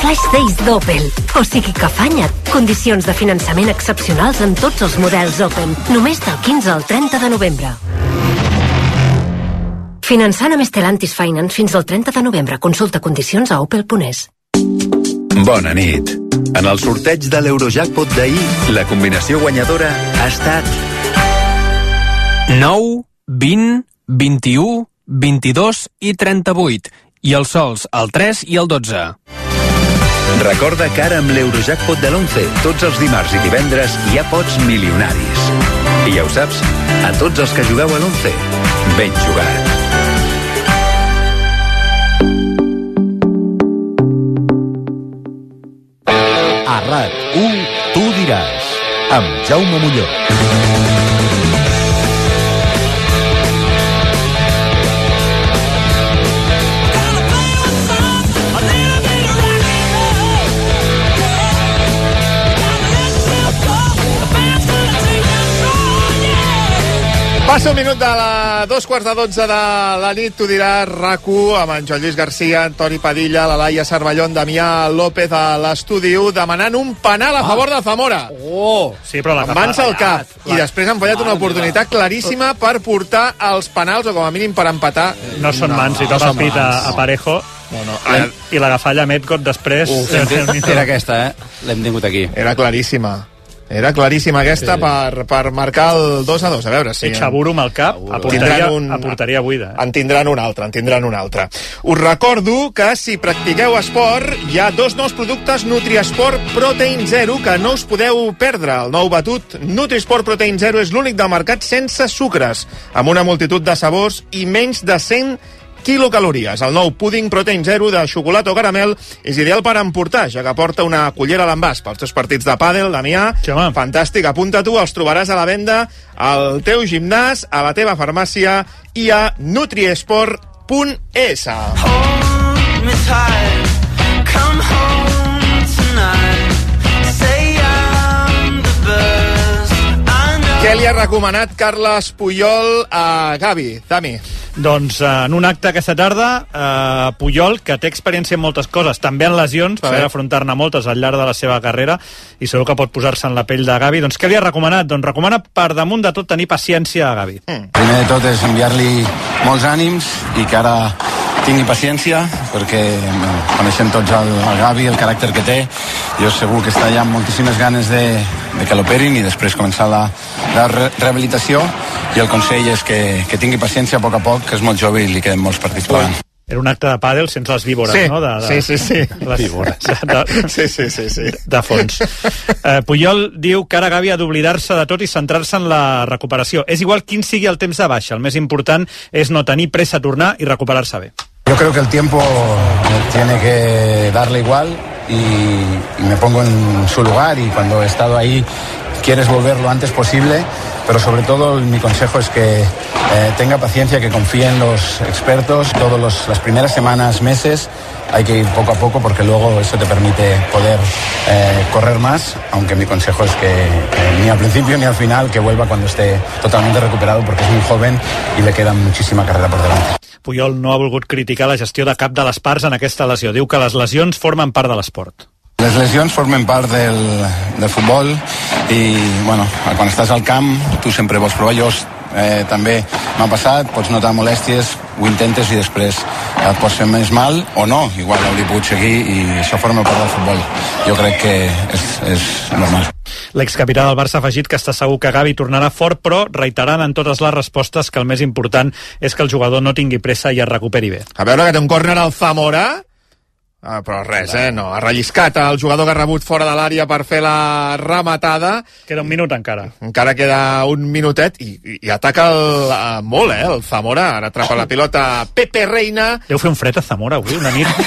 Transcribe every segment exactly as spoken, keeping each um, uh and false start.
Flash Days d'Opel. O sigui que afanya't. Condicions de finançament excepcionals en tots els models Opel. Només del quinze al trenta de novembre. Finançant amb Stellantis Finance fins al trenta de novembre. Consulta condicions a opel punt es. Bona nit. En el sorteig de l'Eurojackpot d'ahir, la combinació guanyadora ha estat nou, vint, vint-i-u, vint-i-dos i trenta-vuit. I els sols, el tres i el dotze. Recorda que ara amb l'Eurojackpot de l'onze, tots els dimarts i divendres hi ha pots milionaris. I ja ho saps, a tots els que jugueu a l'onze, ben jugat. A RAC u, tu diràs, amb Jaume Molló. Passa un minut de la dos quarts de dotze de la nit, tu diràs RAC u, amb en Joan Lluís Garcia, Antoni Padilla, la Laia Cervelló, Damià López a l'estudi u, demanant un penal a favor de Zamora. Oh! Sí, però la amb mans al cap. I després han fallat una oportunitat claríssima per portar els penals, o com a mínim per empatar. No són mans, i toca pit a, a Parejo. No, no. I, I l'agafalla Medcot després. Uf, era aquesta, eh? L'hem tingut aquí. Era claríssima. Era claríssima aquesta sí. per, per marcar el dos a dos. A veure si... I Xaburo amb el cap a porteria, un, a porteria buida. Eh? En tindran un altre, en tindran un altre. Us recordo que si practiqueu esport, hi ha dos nous productes NutriSport Protein Zero que no us podeu perdre. El nou batut NutriSport Protein Zero és l'únic del mercat sense sucres, amb una multitud de sabors i menys de cent quilocalories. El nou púding Protein Zero de xocolata o caramel és ideal per emportar, ja que porta una cullera a l'envàs pels teus partits de pàdel, Damià. Fantàstic, apunta tu, els trobaràs a la venda al teu gimnàs, a la teva farmàcia i a nutriesport punt es. Què li ha recomanat Carles Puyol a Gavi? Dami. Doncs en un acte aquesta tarda, eh, Puyol, que té experiència en moltes coses, també en lesions, va sí. haver d'afrontar-ne moltes al llarg de la seva carrera, i segur que pot posar-se en la pell de Gavi. Doncs què li ha recomanat? Doncs recomana per damunt de tot tenir paciència a Gavi. Mm. Primer de tot és enviar-li molts ànims i que ara tingui paciència, perquè bueno, coneixem tots el, el Gavi, el caràcter que té. Jo segur que està allà amb moltíssimes ganes de, de que l'operin i després començar la, la re rehabilitació, i el consell és que, que tingui paciència a poc a poc, que és molt jove i li queden molts partits per davant. Era un acte de pàdel sense les víbores, sí, no? De, de, sí, sí, sí. Les víbores. De, sí, sí, sí, sí. De fons. Eh, Puyol diu que ara Gavi ha d'oblidar-se de tot i centrar-se en la recuperació. És igual quin sigui el temps de baixa. El més important és no tenir pressa a tornar i recuperar-se bé. Yo creo que el tiempo tiene que darle igual y, y me pongo en su lugar, y cuando he estado ahí quieres volver lo antes posible, pero sobre todo mi consejo es que eh, tenga paciencia, que confíe en los expertos. Todas las primeras semanas, meses, hay que ir poco a poco, porque luego eso te permite poder eh, correr más, aunque mi consejo es que eh, ni al principio ni al final, que vuelva cuando esté totalmente recuperado, porque es muy joven y le queda muchísima carrera por delante. Puyol no ha volgut criticar la gestió de cap de les parts en aquesta lesió. Diu que les lesions formen part de l'esport. Les lesions formen part del, del futbol i, bueno, quan estàs al camp tu sempre vols provar. Jo eh, també m'ha passat, pots notar molèsties, ho intentes i després et pots fer més mal o no, igual hauria pogut seguir, i això forma part del futbol. Jo crec que és, és normal. L'excapità del Barça ha afegit que està segur que Gavi tornarà fort, però reiterant en totes les respostes que el més important és que el jugador no tingui pressa i es recuperi bé. A veure, que té un córner al Zamora. Ah, però res, eh? No, ha relliscat el jugador que ha rebut fora de l'àrea per fer la rematada. Queda un minut encara. Encara queda un minutet i, i, i ataca el, uh, molt, eh, el Zamora. Ara atrapa la pilota Pepe Reina. Deu fer un fred a Zamora avui, una nit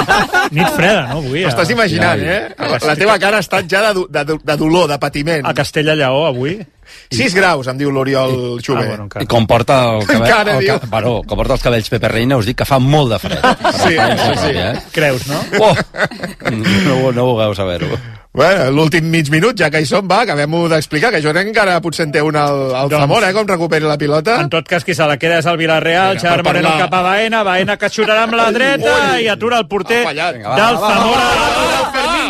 nit freda, no? Avui, estàs imaginant, eh? La, la teva cara ha estat ja de, de, de dolor, de patiment. A Castella-Lleó avui. sis graus, em diu l'Oriol Xuber. Ah, bueno, I com porta, el cabell, encara, el, el, bueno, com porta els cabells Pepe Reina, us dic que fa molt de fred. Sí, sí, sí. Eh? Creus, no? Oh! No, no vulgueu saber-ho. Bueno, l'últim mig minut, ja que hi som, va, acabem-ho d'explicar, que jo encara potser en té un al, al doncs, Zamora, eh, com recuperi la pilota. En tot cas, qui se la queda és el Villarreal, Xavier Moreno cap a Baena, Baena que xutarà amb la dreta, ui, i atura el porter del Zamora.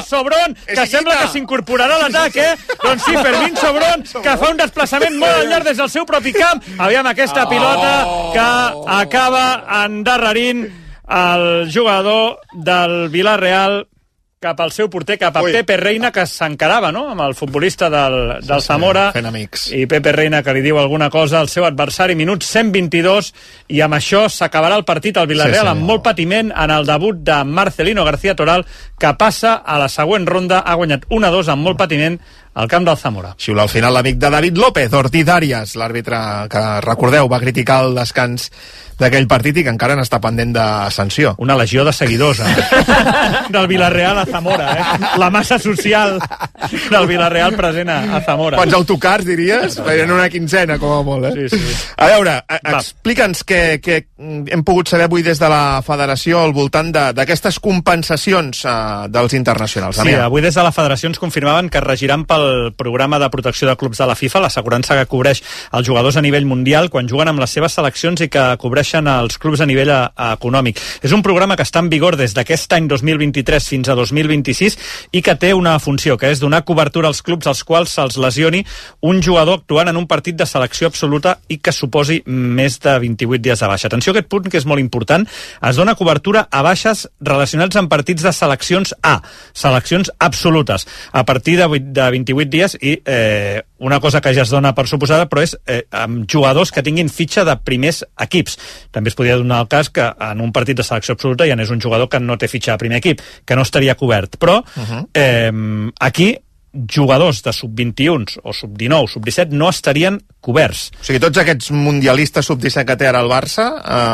Sobrón, que sembla que s'incorporarà a l'atac, eh? Doncs sí, Fermín Sobrón, que fa un desplaçament molt al llarg des del seu propi camp. Aviam aquesta pilota que acaba endarrerint el jugador del Villarreal cap al seu porter, cap a Ui. Pepe Reina, que s'encarava, no?, amb el futbolista del, del sí, Zamora. Fent amics. I Pepe Reina, que li diu alguna cosa al seu adversari. Minut cent vint-i-dos, i amb això s'acabarà el partit al Villarreal, sí, sí, amb molt patiment en el debut de Marcelino García Toral, que passa a la següent ronda. Ha guanyat un a dos amb molt patiment al camp del Zamora. Xiula al final l'amic de David López, Ortiz Arias, l'àrbitre que, recordeu, va criticar el descans d'aquell partit i que encara n'està pendent de sanció. Una legió de seguidors, eh? Del Villarreal a Zamora, eh? La massa social del Villarreal present a Zamora. Quants autocars, diries? En una quinzena, com a molt, eh? Sí, sí. A veure, explica'ns què, què hem pogut saber avui des de la federació al voltant d'aquestes compensacions uh, dels internacionals. Sí, avui des de la federació ens confirmaven que es regiran pel programa de protecció de clubs de la FIFA, l'assegurança que cobreix els jugadors a nivell mundial quan juguen amb les seves seleccions i que cobreix els clubs a nivell a, a econòmic. És un programa que està en vigor des d'aquest any dos mil vint-i-tres fins a dos mil vint-i-sis i que té una funció, que és donar cobertura als clubs als quals se'ls lesioni un jugador actuant en un partit de selecció absoluta i que suposi més de vint-i-vuit dies de baixa. Atenció a aquest punt, que és molt important. Es dona cobertura a baixes relacionats amb partits de seleccions A, seleccions absolutes, a partir de, de vint-i-vuit dies i eh, una cosa que ja es dona per suposada, però és eh, amb jugadors que tinguin fitxa de primers equips. També es podria donar el cas que en un partit de selecció absoluta hi anés un jugador que no té fitxa de primer equip, que no estaria cobert. Però uh-huh. eh, aquí jugadors de sub vint-i-un o sub dinou, sub disset no estarien coberts. O sigui, tots aquests mundialistes sub disset que té ara el Barça,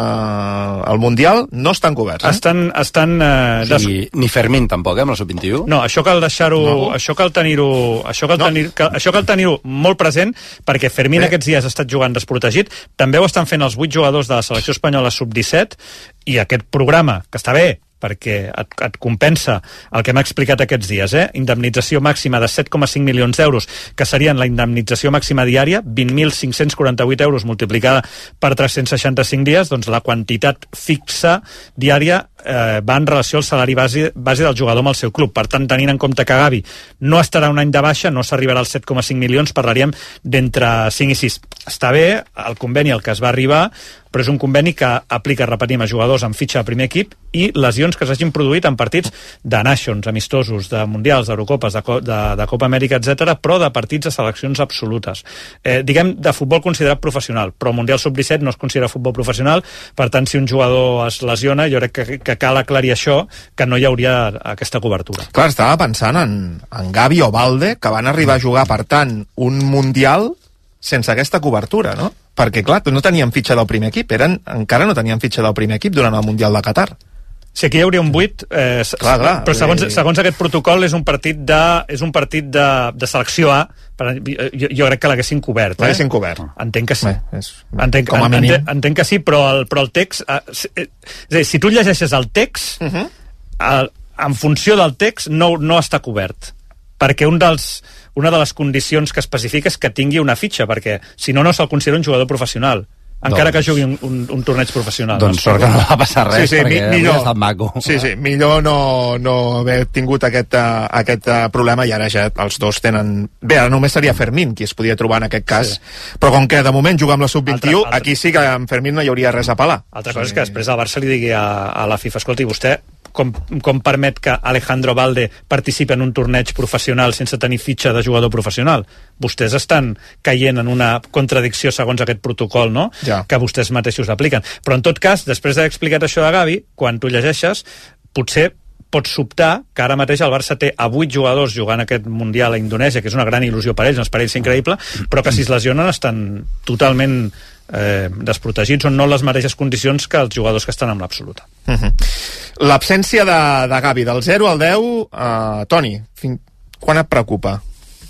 eh, el Mundial, no estan coberts, eh? Estan... estan eh, des... sí, ni Fermín tampoc, eh, amb la sub vint-i-u? No, això cal deixar-ho... No. Això cal tenir-ho això cal no. tenir, cal, això cal tenir-ho molt present, perquè Fermín Bé. aquests dies ha estat jugant desprotegit. També ho estan fent els vuit jugadors de la selecció espanyola sub disset, i aquest programa, que està bé, perquè et, et compensa el que m'ha explicat aquests dies, eh? Indemnització màxima de set coma cinc milions d'euros, que serien la indemnització màxima diària, vint mil cinc-cents quaranta-vuit euros multiplicada per tres-cents seixanta-cinc dies, doncs la quantitat fixa diària eh, va en relació al salari base, base del jugador amb el seu club. Per tant, tenint en compte que Gavi no estarà un any de baixa, no s'arribarà als set coma cinc milions, parlaríem d'entre cinc i sis. Està bé el conveni al que es va arribar, però és un conveni que aplica, repetim, a jugadors amb fitxa de primer equip i lesions que s'hagin produït en partits de Nations, amistosos, de Mundials, d'Eurocopes, de, de, de Copa Amèrica, etcètera, però de partits de seleccions absolutes. Eh, diguem, de futbol considerat professional, però Mundial sub disset no es considera futbol professional, per tant, si un jugador es lesiona, jo crec que, que cal aclarir això, que no hi hauria aquesta cobertura. Clar, estava pensant en, en Gavi o Balde, que van arribar a jugar, per tant, un Mundial sense aquesta cobertura, no? Perquè, clar, no tenien fitxa del primer equip, eren, encara no tenien fitxa del primer equip durant el Mundial de Qatar. Sí, aquí hi hauria un buit, eh, clar, clar, però segons, segons aquest protocol és un partit de, és un partit de, de selecció A, per, jo, jo crec que l'haguessin cobert. Eh? L'haguessin cobert. Entenc que sí. Bé, és, entenc, com a mínim. Entenc, entenc que sí, però el, però el text... Eh, és a dir, si tu llegeixes el text, uh -huh. el, en funció del text no, no està cobert. Perquè un dels, una de les condicions que especifica és que tingui una fitxa, perquè si no, no se'l considera un jugador professional. Encara doncs, que jugui un, un, un torneig professional. Doncs sort que no va passar res, sí, sí, perquè mi, millor, ha estat maco. Sí, sí, millor no, no haver tingut aquest, uh, aquest uh, problema, i ara ja els dos tenen... Bé, ara només seria Fermín qui es podia trobar en aquest cas, sí. Però com que de moment juga amb la sub vint-i-u, altre, altre... aquí sí que amb Fermín no hi hauria res a pelar. Altra cosa sí. És que després el Barça li digui a, a la FIFA, escolti, vostè com, com permet que Alejandro Balde participi en un torneig professional sense tenir fitxa de jugador professional? Vostès estan caient en una contradicció segons aquest protocol, no? Ja. Que vostès mateixos apliquen. Però en tot cas, després d'haver explicat això de Gavi, quan tu llegeixes, potser pots sobtar que ara mateix el Barça té a vuit jugadors jugant aquest Mundial a Indonèsia, que és una gran il·lusió per ells, una experiència increïble, però que si es lesionen estan totalment eh, desprotegits, o no les mateixes condicions que els jugadors que estan amb l'absoluta. Uh -huh. L'absència de, de Gavi, del zero al deu, uh, Toni, fin, quan et preocupa?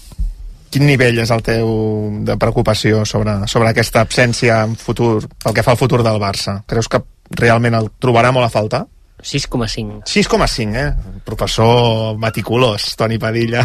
Quin nivell és el teu de preocupació sobre, sobre aquesta absència en futur, pel que fa al futur del Barça? Creus que realment el trobarà molt a faltar? sis coma cinc. sis coma cinc, eh? Professor meticulós, Toni Padilla.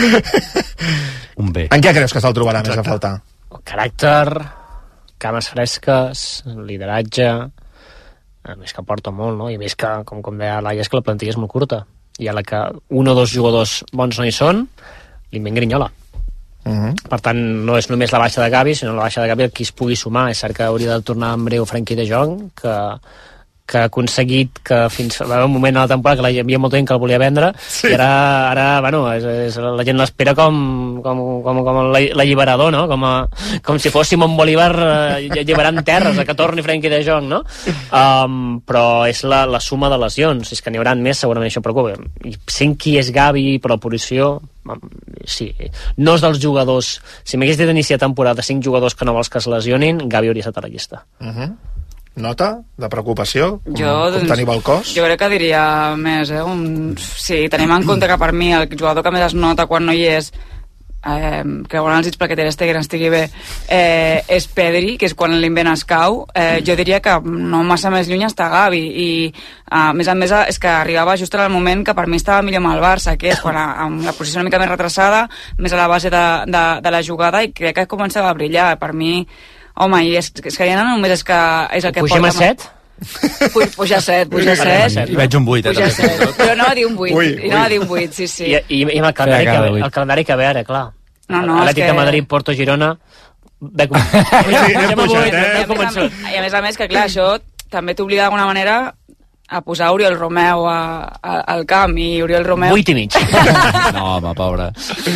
Un bé. En què creus que se'l trobarà Exacte. més a faltar? El caràcter, cames fresques, lideratge, a més que porta molt, no? I més que, com, com deia l'Aia, és que la plantilla és molt curta. i a la que un o dos jugadors bons no hi són, l'invent Grinyola. Uh-huh. Per tant, no és només la baixa de Gavi, sinó la baixa de Gavi el qui es pugui sumar. És cert que hauria de tornar en breu Frenkie de Jong, que que ha aconseguit que fins va haver un moment a la temporada que hi havia molta gent que el volia vendre, sí. I ara, ara bueno, és, és, la gent l'espera com, com, com, com l'alliberador, no? Com, a, com si fos Simón Bolívar eh, alliberant terres, a que torni Frenkie de Jong, no? Um, però és la, la suma de lesions, és que n'hi haurà més, segurament això preocupa. I sent qui és Gavi per la posició, sí, no és dels jugadors, si m'hagués dit d'iniciar temporada cinc jugadors que no vols que es lesionin, Gavi hauria estat a la llista. Uh-huh. Nota de preocupació? Com, jo, com doncs, tenim el cos? Jo crec que diria més, eh? Un, sí, tenim en compte que per mi el jugador que més es nota quan no hi és, eh, creuant els dits perquè Ter Stegen estigui bé, eh, és Pedri, que és quan l'invent es cau. Eh, jo diria que no massa més lluny està Gavi, i a més a més és que arribava just en el moment que per mi estava millor amb el Barça, que és quan a, amb la posició una mica més retrasada, més a la base de, de, de la jugada, i crec que començava a brillar. Per mi, home, i és, és que ja no només és que és el que Pugem porta... a set? Puja, puja set, puja set. I veig un vuit, eh? Puja set. Però no va dir un vuit, Ui, i no va dir un vuit, sí, sí. I, i, i amb el calendari, que, el calendari que ve ara, clar. No, no, Atlètic és que... de Madrid, Porto, Girona... Ve com... Sí, anem pujant, eh? I a, més a, I a més a més que, clar, això també t'obliga d'alguna manera a posar Oriol Romeu a, a, al camp, i Oriol Romeu... Vuit i mig. No, home, pobre.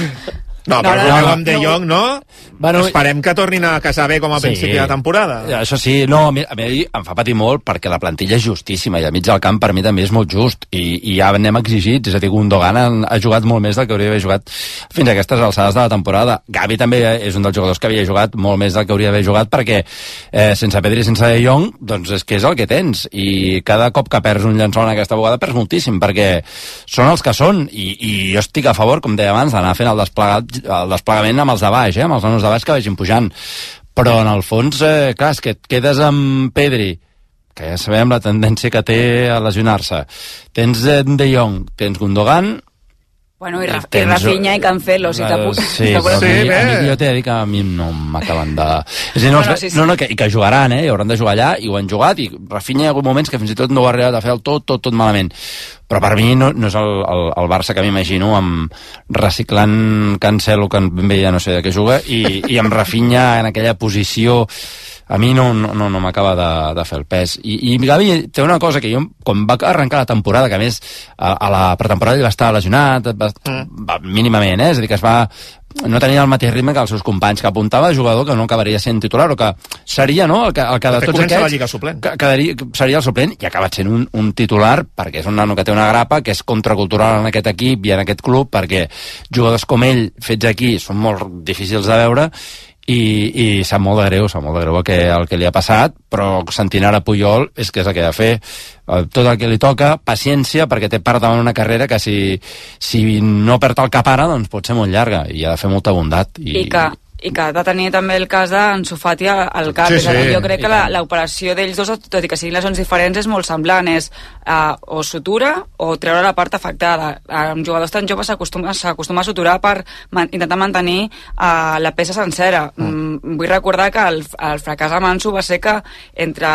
No, però no, no, no, amb De Jong, no? Bueno, esperem que tornin a casar bé com a sí, principi de temporada. Això sí, no, a mi, a mi em fa patir molt perquè la plantilla és justíssima i a mig del camp per mi també és molt just, i, i ja anem exigits, és a dir, Gundogan ha, ha jugat molt més del que hauria d'haver jugat fins a aquestes alçades de la temporada. Gavi també és un dels jugadors que havia jugat molt més del que hauria d'haver jugat, perquè eh, sense Pedri i sense De Jong, doncs és que és el que tens, i cada cop que perds un llençol en aquesta bugada perds moltíssim, perquè són els que són, i, i jo estic a favor, com deia abans, d'anar fent el desplegat, el desplegament amb els de baix, eh, amb els nanos de baix que vagin pujant, però en el fons, eh, clar, és que et quedes amb Pedri, que ja sabem la tendència que té a lesionar-se, tens De Jong, tens Gundogan, bueno, i, Raf i Rafinha i Cancelo, si t'apuntes. Sí, però sí, a, mi, a mi, jo t'he de dir que a mi no m'acaben de... És a dir, no, no, no, sí, sí. no, no que, i que jugaran, eh, i hauran de jugar allà, i ho han jugat, i Rafinha hi ha hagut moments que fins i tot no ho ha arribat a fer el tot, tot, tot malament. Però per mi no, no és el, el, el Barça que m'imagino, amb reciclant Cancelo, que ben bé ja no sé de què juga, i, i amb Rafinha en aquella posició... A mi no, no, no, no m'acaba de, de fer el pes. I, i Gavi té una cosa que jo, quan va arrencar la temporada, que a més a, a la pretemporada va estar lesionat, va, va, mínimament, eh? És a dir, que es va... no tenia el mateix ritme que els seus companys, que apuntava jugador que no acabaria sent titular, o que seria, no?, el que, el que de tots aquests... la Lliga suplent. Que, quedaria, seria el suplent, i ha acabat sent un, un titular, perquè és un nano que té una grapa, que és contracultural en aquest equip i en aquest club, perquè jugadors com ell, fets aquí, són molt difícils de veure, i, i sap molt de greu, sap molt de greu el que, el que li ha passat, però sentint ara Puyol és que és el que ha de fer, tot el que li toca, paciència, perquè té per davant una carrera que si, si no perd el cap ara, doncs pot ser molt llarga, i ha de fer molta bondat. I, I que, i que ha de tenir també el cas d'Ansu Fati al cap. Sí, sí. Jo crec que l'operació d'ells dos, tot i que siguin lesions diferents, és molt semblant, és uh, o sutura o treure la part afectada. Uh, amb jugadors tan joves s'acostuma a suturar per man intentar mantenir uh, la peça sencera. Mm. Mm, vull recordar que el, el fracàs amb Ansu va ser que entre...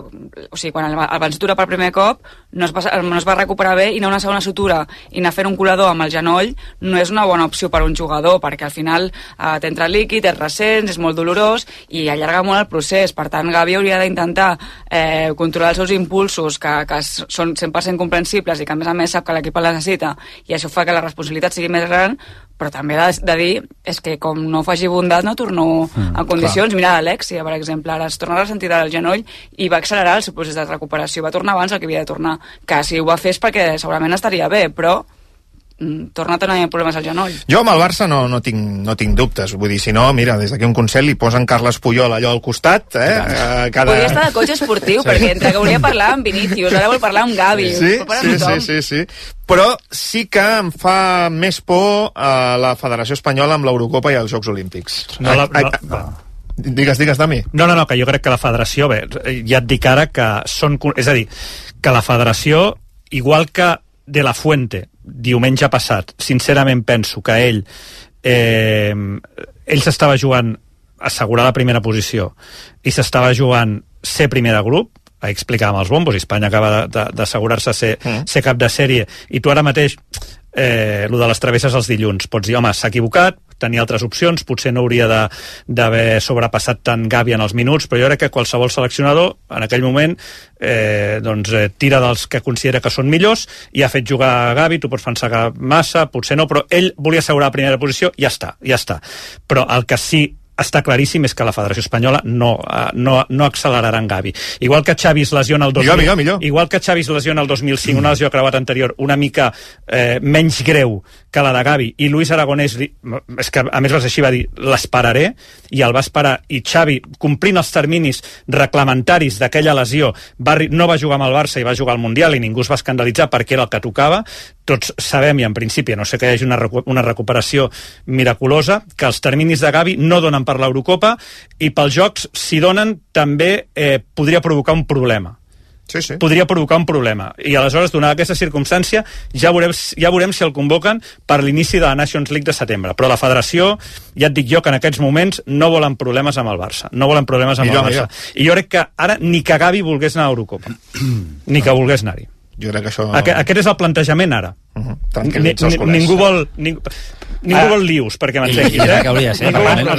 O sigui, quan el, el van suturar per primer cop, no es, va, no es va recuperar bé, i anar a una segona sutura i anar a fer un colador amb el genoll no és una bona opció per a un jugador, perquè al final uh, t'entra líquid, és recent, és molt dolorós i allarga molt el procés. Per tant, Gavi hauria d'intentar eh, controlar els seus impulsos, que, que són cent per cent comprensibles i que a més a més sap que l'equip el necessita, i això fa que la responsabilitat sigui més gran, però també de, de dir és que com no faci bondat no torno mm, en condicions. Clar. Mira l'Alexia, per exemple, ara es torna a ressentir del genoll i va accelerar el seu procés de recuperació, va tornar abans del que havia de tornar, que si ho va fer és perquè segurament estaria bé, però torna a tenir problemes al genoll. Jo amb el Barça no, no, tinc, no tinc dubtes, vull dir, si no, mira, des d'aquí un consell li posen Carles Puyol allò al costat, eh? Uh, cada... Podria estar de cotxe esportiu, sí. Perquè entre que volia parlar amb Vinícius, ara vol parlar amb Gavi. Sí, sí, sí, sí, sí. Però sí que em fa més por a la Federació Espanyola amb l'Eurocopa i els Jocs Olímpics. No, la, no, no. Digues, digues, Dami. No, no, no, que jo crec que la Federació, bé, ja et dic ara que són... És a dir, que la Federació, igual que De La Fuente, diumenge passat, sincerament penso que ell eh, ell s'estava jugant assegurar la primera posició i s'estava jugant ser primer de grup, ahir explicàvem els bombos, Espanya acaba d'assegurar-se ser, mm. ser cap de sèrie, i tu ara mateix, eh, el de les travesses els dilluns, pots dir, home, s'ha equivocat, tenia altres opcions, potser no hauria d'haver sobrepassat tant Gavi en els minuts, però jo crec que qualsevol seleccionador en aquell moment eh, doncs, eh, tira dels que considera que són millors i ha fet jugar a Gavi, tu pots pensar que massa, potser no, però ell volia assegurar la primera posició, ja està, ja està. Però el que sí està claríssim és que la Federació Espanyola no, no, no accelerarà en Gavi. Igual que Xavi es lesiona el dos mil, millor, millor. Igual que Xavi es lesiona el dos mil cinc, una lesió creuat anterior, una mica eh, menys greu que la de Gavi, i Luis Aragonès, és que a més va ser així, va dir, l'esperaré, i el va esperar, i Xavi, complint els terminis reglamentaris d'aquella lesió, va, no va jugar amb el Barça i va jugar al Mundial, i ningú es va escandalitzar perquè era el que tocava. Tots sabem, i en principi, no sé que hi hagi una, una recuperació miraculosa, que els terminis de Gavi no donen per l'Eurocopa, i pels Jocs, si donen, també eh, podria provocar un problema. Sí, sí. Podria provocar un problema. I aleshores, donada aquesta circumstància, ja veurem, ja veurem si el convoquen per l'inici de la Nations League de setembre. Però la federació, ja et dic jo que en aquests moments no volen problemes amb el Barça. No volen problemes amb millor, el Barça. Millor. I jo crec que ara ni que Gavi volgués anar a L'Eurocopa. Ni que volgués anar-hi. Jo crec que això... Aquest, aquest és el plantejament ara. Uh-huh. Tranquil·litza els culers. Ningú vol... Ningú... Ningú ah. vol lius, perquè m'entenguis. I, i que hauria de ser.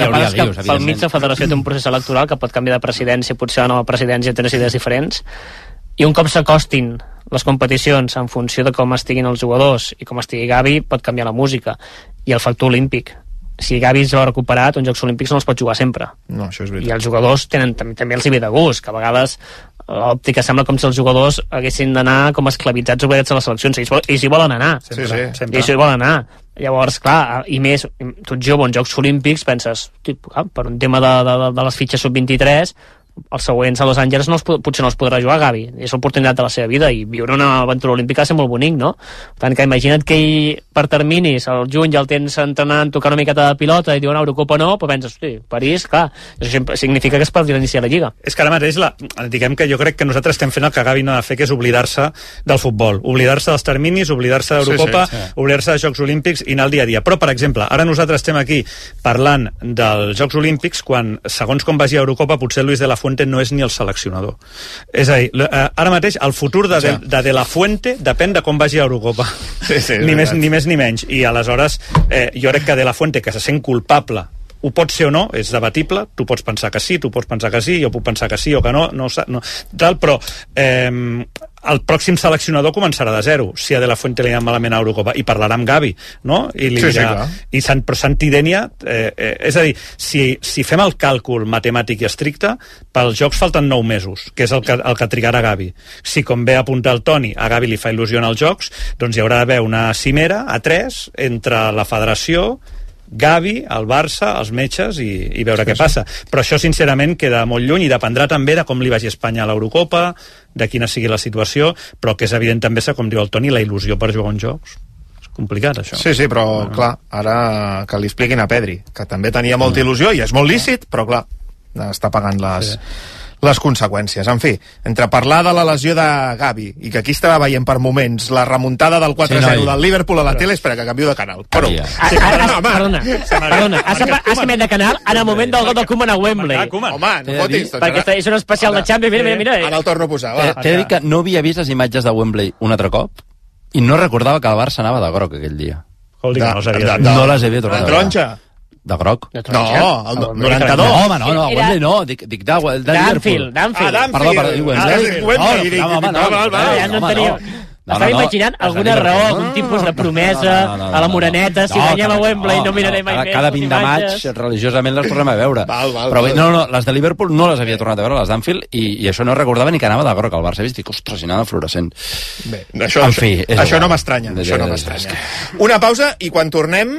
Pel mig la federació té un procés electoral que pot canviar de presidència, potser la nova presidència té unes idees diferents, i un cop s'acostin les competicions en funció de com estiguin els jugadors i com estigui Gavi, pot canviar la música. I el factor olímpic. Si Gavi es va recuperat, uns Jocs Olímpics no els pot jugar sempre. No, això és veritat. I els jugadors tenen, també, també els hi ve de gust, que a vegades l'òptica sembla com si els jugadors haguessin d'anar com esclavitzats obligats a les seleccions, i, i s'hi volen anar. Sempre, sí, sí. I s'hi volen anar. Llavors, clar, i més, tu ets jove en Jocs Olímpics, penses, per un tema de, de, de les fitxes sub vint-i-tres, els següents a Los Angeles no els, potser no els podrà jugar Gavi, és l'oportunitat de la seva vida, i viure una aventura olímpica ha de ser molt bonic, no? Per tant, que imagina't que ell, per terminis, al juny ja el tens entrenant, tocant una miqueta de pilota i diuen Eurocopa no, però penses, hosti, París, clar, això significa que es perdrà l'inici de la Lliga. És que ara mateix, la, diguem que jo crec que nosaltres estem fent el que Gavi no ha de fer, que és oblidar-se del futbol, oblidar-se dels terminis, oblidar-se d'Eurocopa, sí, sí, sí. oblidar-se dels Jocs Olímpics i anar al dia a dia. Però, per exemple, ara nosaltres estem aquí parlant dels Jocs Olímpics quan, segons com vagi a Eurocopa, potser Luis de la Fuente no és ni el seleccionador. És a dir, ara mateix el futur de De, de, de la Fuente depèn de com vagi a Eurocopa. Sí, sí, ni, més, ni més ni menys. I aleshores eh, jo crec que De la Fuente, que se sent culpable, ho pot ser o no, és debatible, tu pots pensar que sí, tu pots pensar que sí, jo puc pensar que sí o que no, no, no tal, però eh, el pròxim seleccionador començarà de zero, si a De la Fuente li anirà malament a Eurocopa, i parlarà amb Gavi, no? I li sí, dirà, sí, i Sant, però Santidènia, eh, eh, és a dir, si, si fem el càlcul matemàtic i estricte, pels Jocs falten nou mesos, que és el que, el que trigarà Gavi. Si, com bé apunta el Toni, a Gavi li fa il·lusió en els Jocs, doncs hi haurà d'haver una cimera a tres entre la federació, Gavi, el Barça, els metges i, i veure sí, què passa. Però això sincerament queda molt lluny i dependrà també de com li vagi a Espanya a l'Eurocopa, de quina sigui la situació, però que és evident també, com diu el Toni, la il·lusió per jugar uns Jocs. És complicat, això. Sí, sí, però bueno, clar, ara que li expliquin a Pedri, que també tenia molta il·lusió i és molt lícit, però clar, està pagant les... Sí. les conseqüències. En fi, entre parlar de la lesió de Gavi i que aquí estava veient per moments la remuntada del quatre a zero sí, no, del Liverpool a la tele, espera que canvio de canal. Però... Ah, sí, ah, no, perdona, perdona. Has, has canviat de canal en el moment del gol del Koeman a Wembley. Ah, Koeman. Home, no fotis. Perquè és un especial de Champions. Mira, mira, mira. Ara el torno a posar. Va. T'he de dir que no havia vist les imatges de Wembley un altre cop i no recordava que el Barça anava de groc aquell dia. De, de, de, de, no les havia tornat a veure. Taronja. De groc? No, el noranta-dos. No, home, no, no, Wembley no, dic, dic de, de Liverpool. D'Anfield. Ah, Perdó, perdó, dic Wembley. No, home, no, ja no en tenia... Estava imaginant alguna raó, algun tipus de promesa a la Moreneta, si guanyem a Wembley no miraré mai més. Cada vint de maig, religiosament, les tornem a veure. Val, val, però no, no, les de Liverpool no les havia tornat a veure, les d'Anfield, i, i això no recordava ni que anava de groc al Barça. Dic, ostres, si anava fluorescent. Bé, això, en fi, això, això no m'estranya. Això no m'estranya. Una pausa i quan tornem,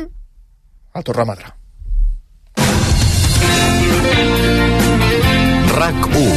el tornòmetre. RAC u.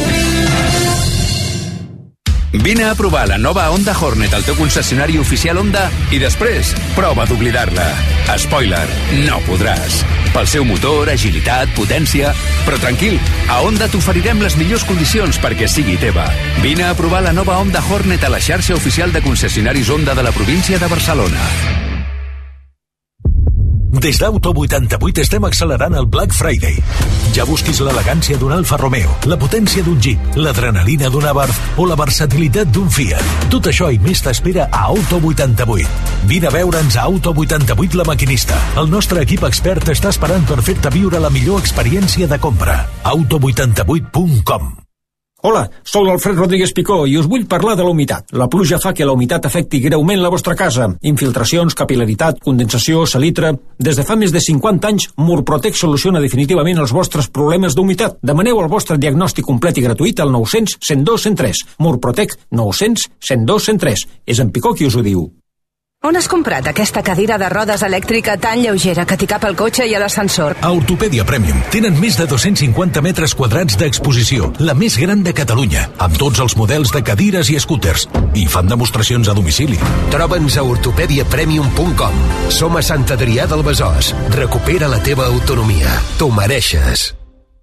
Vine a provar la nova Honda Hornet al teu concessionari oficial Honda i després prova d'oblidar-la. Spoiler, no podràs. Pel seu motor, agilitat, potència... Però tranquil, a Honda t'oferirem les millors condicions perquè sigui teva. Vine a provar la nova Honda Hornet a la xarxa oficial de concessionaris Honda de la província de Barcelona. Des d'Auto vuitanta-vuit estem accelerant el Black Friday. Ja busquis l'elegància d'un Alfa Romeo, la potència d'un Jeep, l'adrenalina d'un Abarth o la versatilitat d'un Fiat. Tot això i més t'espera a Auto vuitanta-vuit. Vine a veure'ns a Auto vuitanta-vuit La Maquinista. El nostre equip expert està esperant per fer-te viure la millor experiència de compra. auto vuitanta-vuit punt com. Hola, sóc l'Alfred Rodríguez Picó i us vull parlar de la humitat. La pluja fa que la humitat afecti greument la vostra casa. Infiltracions, capil·laritat, condensació, salitre... Des de fa més de cinquanta anys, Murprotec soluciona definitivament els vostres problemes d'humitat. Demaneu el vostre diagnòstic complet i gratuït al nou cents, cent dos, cent tres. Murprotec nou cents, cent dos, cent tres. És en Picó qui us ho diu. On has comprat aquesta cadira de rodes elèctrica tan lleugera que t'hi cap al cotxe i a l'ascensor? A Ortopèdia Premium tenen més de dos-cents cinquanta metres quadrats d'exposició, la més gran de Catalunya, amb tots els models de cadires i scooters. I fan demostracions a domicili. Troba'ns a ortopèdia premium punt com. Som a Sant Adrià del Besòs. Recupera la teva autonomia. T'ho mereixes.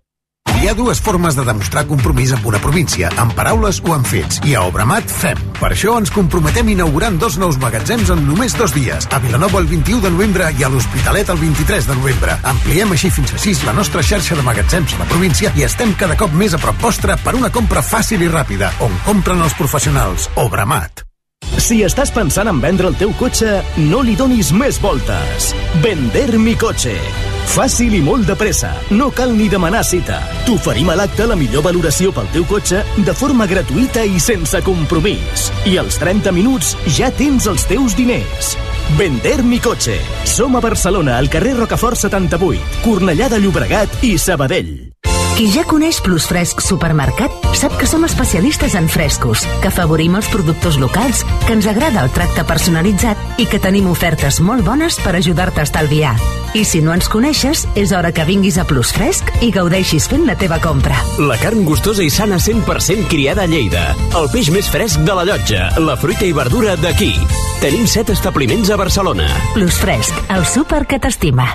Hi ha dues formes de demostrar compromís amb una província, amb paraules o amb fets, i a Obramat fem. Per això ens comprometem inaugurant dos nous magatzems en només dos dies, a Vilanova el vint-i-u de novembre i a l'Hospitalet el vint-i-tres de novembre. Ampliem així fins a sis la nostra xarxa de magatzems a la província i estem cada cop més a prop vostre per una compra fàcil i ràpida, on compren els professionals. Obramat. Si estàs pensant en vendre el teu cotxe, no li donis més voltes. Vender mi cotxe. Fàcil i molt de pressa. No cal ni demanar cita. T'oferim a l'acte la millor valoració pel teu cotxe de forma gratuïta i sense compromís. I als trenta minuts ja tens els teus diners. Vender mi cotxe. Som a Barcelona, al carrer Rocafort setanta-vuit, Cornellà de Llobregat i Sabadell. Qui ja coneix Plus Fresc Supermercat sap que som especialistes en frescos, que afavorim els productors locals, que ens agrada el tracte personalitzat i que tenim ofertes molt bones per ajudar-te a estalviar. I si no ens coneixes, és hora que vinguis a Plus Fresc i gaudeixis fent la teva compra. La carn gustosa i sana cent per cent criada a Lleida. El peix més fresc de la Llotja. La fruita i verdura d'aquí. Tenim set establiments a Barcelona. Plus Fresc, el súper que t'estima.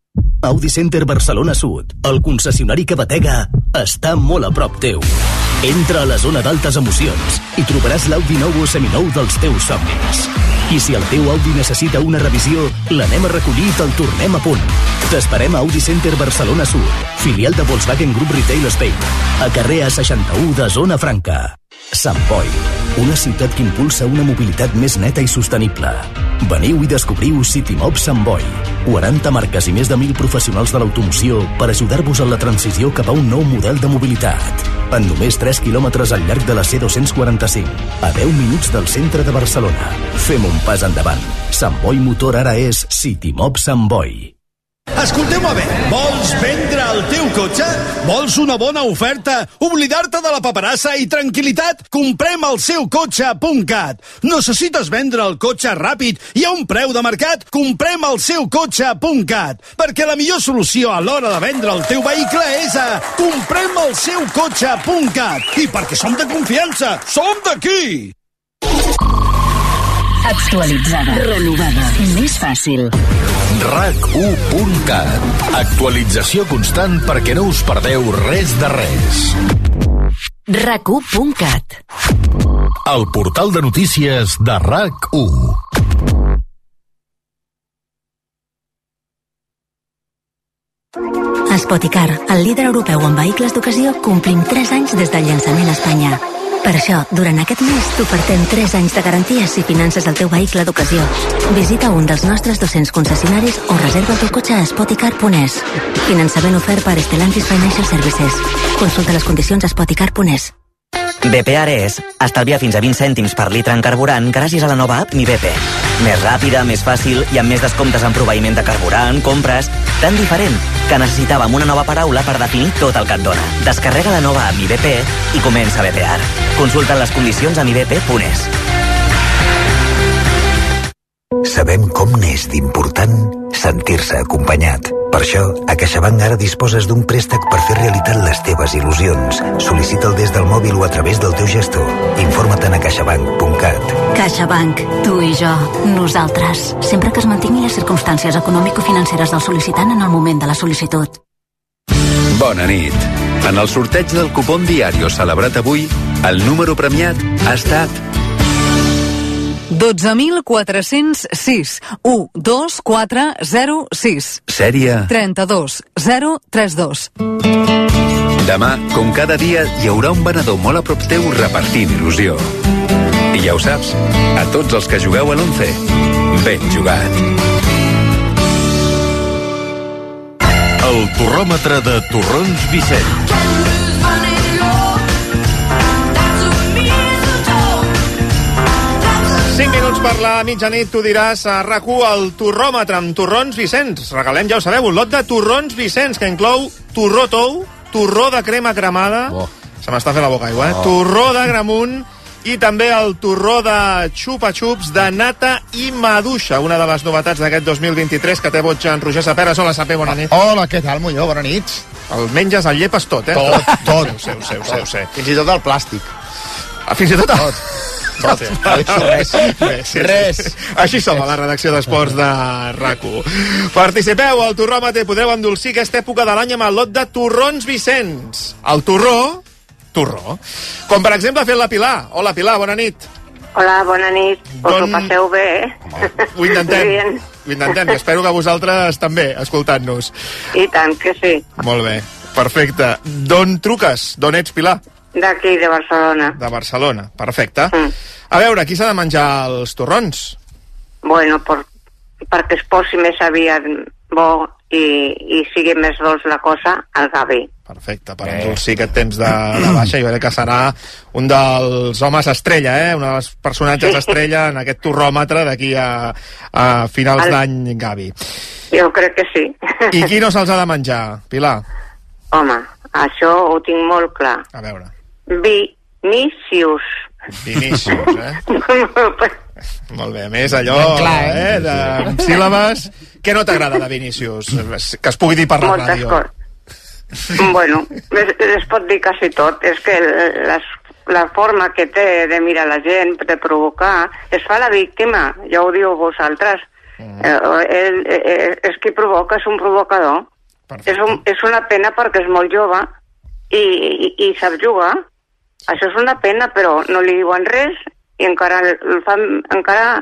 Audi Center Barcelona Sud, el concessionari que batega, està molt a prop teu. Entra a la zona d'altes emocions i trobaràs l'Audi nou o seminou dels teus somnis. I si el teu Audi necessita una revisió, l'anem a recollir i te'l tornem a punt. T'esperem a Audi Center Barcelona Sud, filial de Volkswagen Group Retail Spain, a carrer A seixanta-u de Zona Franca. Sant Boi, una ciutat que impulsa una mobilitat més neta i sostenible. Veniu i descobriu CityMob Sant Boi. quaranta marques i més de mil professionals de l'automoció per ajudar-vos en la transició cap a un nou model de mobilitat. En només tres quilòmetres al llarg de la C dos quaranta-cinc, a deu minuts del centre de Barcelona. Fem un pas endavant. Sant Boi Motor ara és CityMob Sant Boi. Escolteu-me bé, vols vendre el teu cotxe? Vols una bona oferta? Oblidar-te de la paperassa i tranquil·litat? Comprem el seu cotxe punt cat. Necessites vendre el cotxe ràpid i a un preu de mercat? Comprem el seu cotxe punt cat. Perquè la millor solució a l'hora de vendre el teu vehicle és a comprem el seu cotxe punt cat. I perquè som de confiança, som d'aquí! Actualitzada, renovada, més fàcil. RAC u punt cat. Actualització constant perquè no us perdeu res de res. RAC u punt cat. El portal de notícies de RAC u. A Spoticar, el líder europeu en vehicles d'ocasió, complim tres anys des del llançament a Espanya. Per això, durant aquest mes, t'ofertem tres anys de garanties si finances el teu vehicle d'ocasió. Visita un dels nostres dos-cents concessionaris o reserva el teu cotxe a spoticar punt es. Finançament ofert per Stellantis Financial Services. Consulta les condicions a spoticar punt es. B P Ares estalvia fins a vint cèntims per litre en carburant gràcies a la nova app Mi B P. Més ràpida, més fàcil i amb més descomptes en proveïment de carburant, compres... Tan diferent que necessitàvem una nova paraula per definir tot el que et dona. Descarrega la nova app Mi B P i comença a bepear. Consulta les condicions a mi b p punt es. Sabem com n'és d'important sentir-se acompanyat. Per això, a CaixaBank ara disposes d'un préstec per fer realitat les teves il·lusions. Sol·licita'l des del mòbil o a través del teu gestor. Informa't a caixabank punt cat. CaixaBank, tu i jo, nosaltres. Sempre que es mantinguin les circumstàncies econòmico-financeres del sol·licitant en el moment de la sol·licitud. Bona nit. En el sorteig del cupón Diario celebrat avui, el número premiat ha estat dotze mil quatre-cents sis. u dos quatre zero sis. Sèrie trenta-dos zero trenta dos. Demà, com cada dia, hi haurà un venedor molt a prop teu repartint il·lusió. I ja ho saps, a tots els que jugueu a l'Once, ben jugat. El torròmetre de Torrons Vicent. cinc minuts per la mitjanit, tu diràs a RAC u el torròmetre amb torrons Vicenç. Regalem, ja ho sabeu, un lot de torrons Vicenç, que inclou torró tou, torró de crema cremada, oh. se m'està fent la boca aigua, eh? Oh. Torró de gramunt i també el torró de xupa-xups de nata i maduixa, una de les novetats d'aquest dos mil vint-i-tres que té boig en Roger Saperes. Hola, Saper, bona nit. Hola, què tal, Molló? Bona nit. El menges, el llepes tot, eh? Tot, tot. Ho sé, ho sé, ho sé, ho sé. Fins i tot el plàstic. Ah, fins i tot el... Tot. Tot. Res. Res. Res. Així som a la redacció d'Esports de RAC u. Participeu al torròmetre i podreu endolcir aquesta època de l'any amb el lot de torrons Vicenç. El torró, torró. Com per exemple ha fet la Pilar. Hola, Pilar, bona nit. Hola, bona nit. Us bon... ho passeu bé, eh? Ho intentem. Ho intentem. Espero que vosaltres també, escoltant-nos. I tant que sí. Molt bé. Perfecte. D'on truques? D'on ets, Pilar? D'aquí, de Barcelona. De Barcelona, perfecte. Mm. A veure, qui s'ha de menjar els torrons? Bueno, per, perquè es posi més aviat bo i, i sigui més dolç la cosa, el Gavi. Perfecte, per endolcir aquest temps de, de baixa, jo crec que serà un dels homes estrella, eh? Un dels personatges sí. estrella en aquest torròmetre d'aquí a, a finals el... d'any, Gavi. Jo crec que sí. I qui no se'ls ha de menjar, Pilar? Home, això ho tinc molt clar. A veure. Vinicius. Vinicius, eh? Molt bé, a més allò, clar, eh? eh? De, amb síl·labes. Què no t'agrada de Vinicius? Que es pugui dir per la Moltes ràdio. Coses. Bueno, es, es pot dir quasi tot. És que les, la forma que té de mirar la gent, de provocar, es fa la víctima, ja ho diu vosaltres. Mm. Eh, ell, eh, és qui provoca, és un provocador. És, un, és una pena perquè és molt jove i, i, i sap jugar. Això és una pena, però no li diuen res i encara el fan, encara,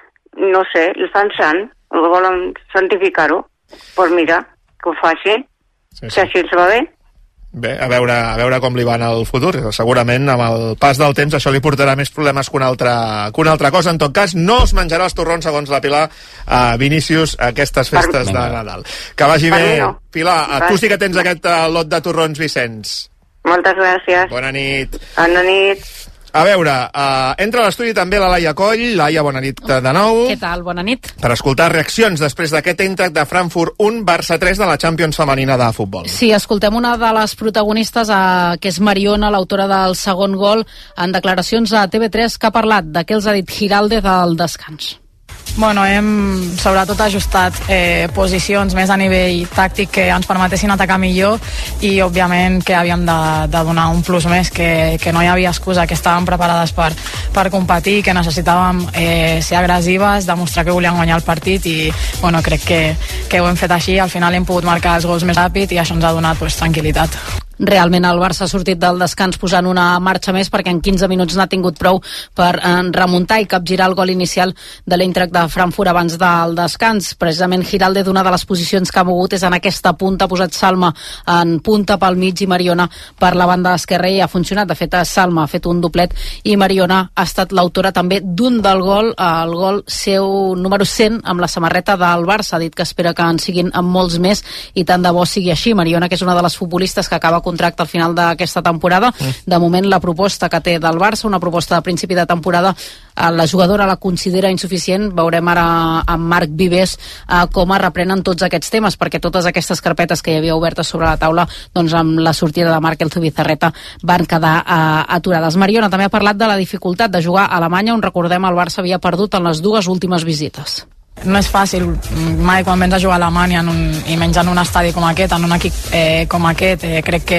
no sé, el fan sant, el volen santificar-ho. Doncs pues mira, que ho faci, sí, sí. Si així els va bé. Bé, a veure, a veure com li va en el futur. Segurament, amb el pas del temps, això li portarà més problemes que una altra, que una altra cosa. En tot cas, no es menjarà els torrons, segons la Pilar, a Vinícius, a aquestes festes per... de Nadal. Que vagi per bé. No. Pilar, a tu sí que tens aquest uh, lot de torrons Vicenç. Moltes gràcies. Bona nit. Bona nit. A veure, uh, entra a l'estudi també la Laia Coll. Laia, bona nit de nou. Què tal? Bona nit. Per escoltar reaccions després d'aquest èntec de Frankfurt un, Barça tres de la Champions femenina de futbol. Sí, escoltem una de les protagonistes, uh, que és Mariona, l'autora del segon gol, en declaracions a T V tres, que ha parlat de què els ha dit Giraldez al descans. Bueno, hem sobretot ajustat eh, posicions més a nivell tàctic que ens permetessin atacar millor i òbviament que havíem de, de donar un plus més, que, que no hi havia excusa, que estàvem preparades per, per competir, que necessitàvem eh, ser agressives, demostrar que volíem guanyar el partit i bueno, crec que, que ho hem fet així. Al final hem pogut marcar els gols més ràpid i això ens ha donat pues, tranquil·litat. Realment el Barça ha sortit del descans posant una marxa més perquè en quinze minuts n'ha tingut prou per eh, remuntar i capgirar el gol inicial de l'Eintracht de Frankfurt abans del descans. Precisament Giraldez, d'una de les posicions que ha mogut és en aquesta punta, ha posat Salma en punta pel mig i Mariona per la banda esquerra i ha funcionat. De fet, Salma ha fet un doblet i Mariona ha estat l'autora també d'un del gol, el gol seu número cent amb la samarreta del Barça. Ha dit que espera que en siguin amb molts més i tant de bo sigui així. Mariona, que és una de les futbolistes que acaba contracte al final d'aquesta temporada. De moment la proposta que té del Barça, una proposta de principi de temporada, la jugadora la considera insuficient. Veurem ara amb Marc Vives eh, com es reprenen tots aquests temes, perquè totes aquestes carpetes que hi havia obertes sobre la taula, doncs amb la sortida de Marc Elzubizarreta van quedar eh, aturades. Mariona també ha parlat de la dificultat de jugar a Alemanya, on recordem el Barça havia perdut en les dues últimes visites. No és fàcil mai quan vens a jugar a Alemanya en un, i menys en un estadi com aquest, en un equip eh, com aquest. Eh, crec que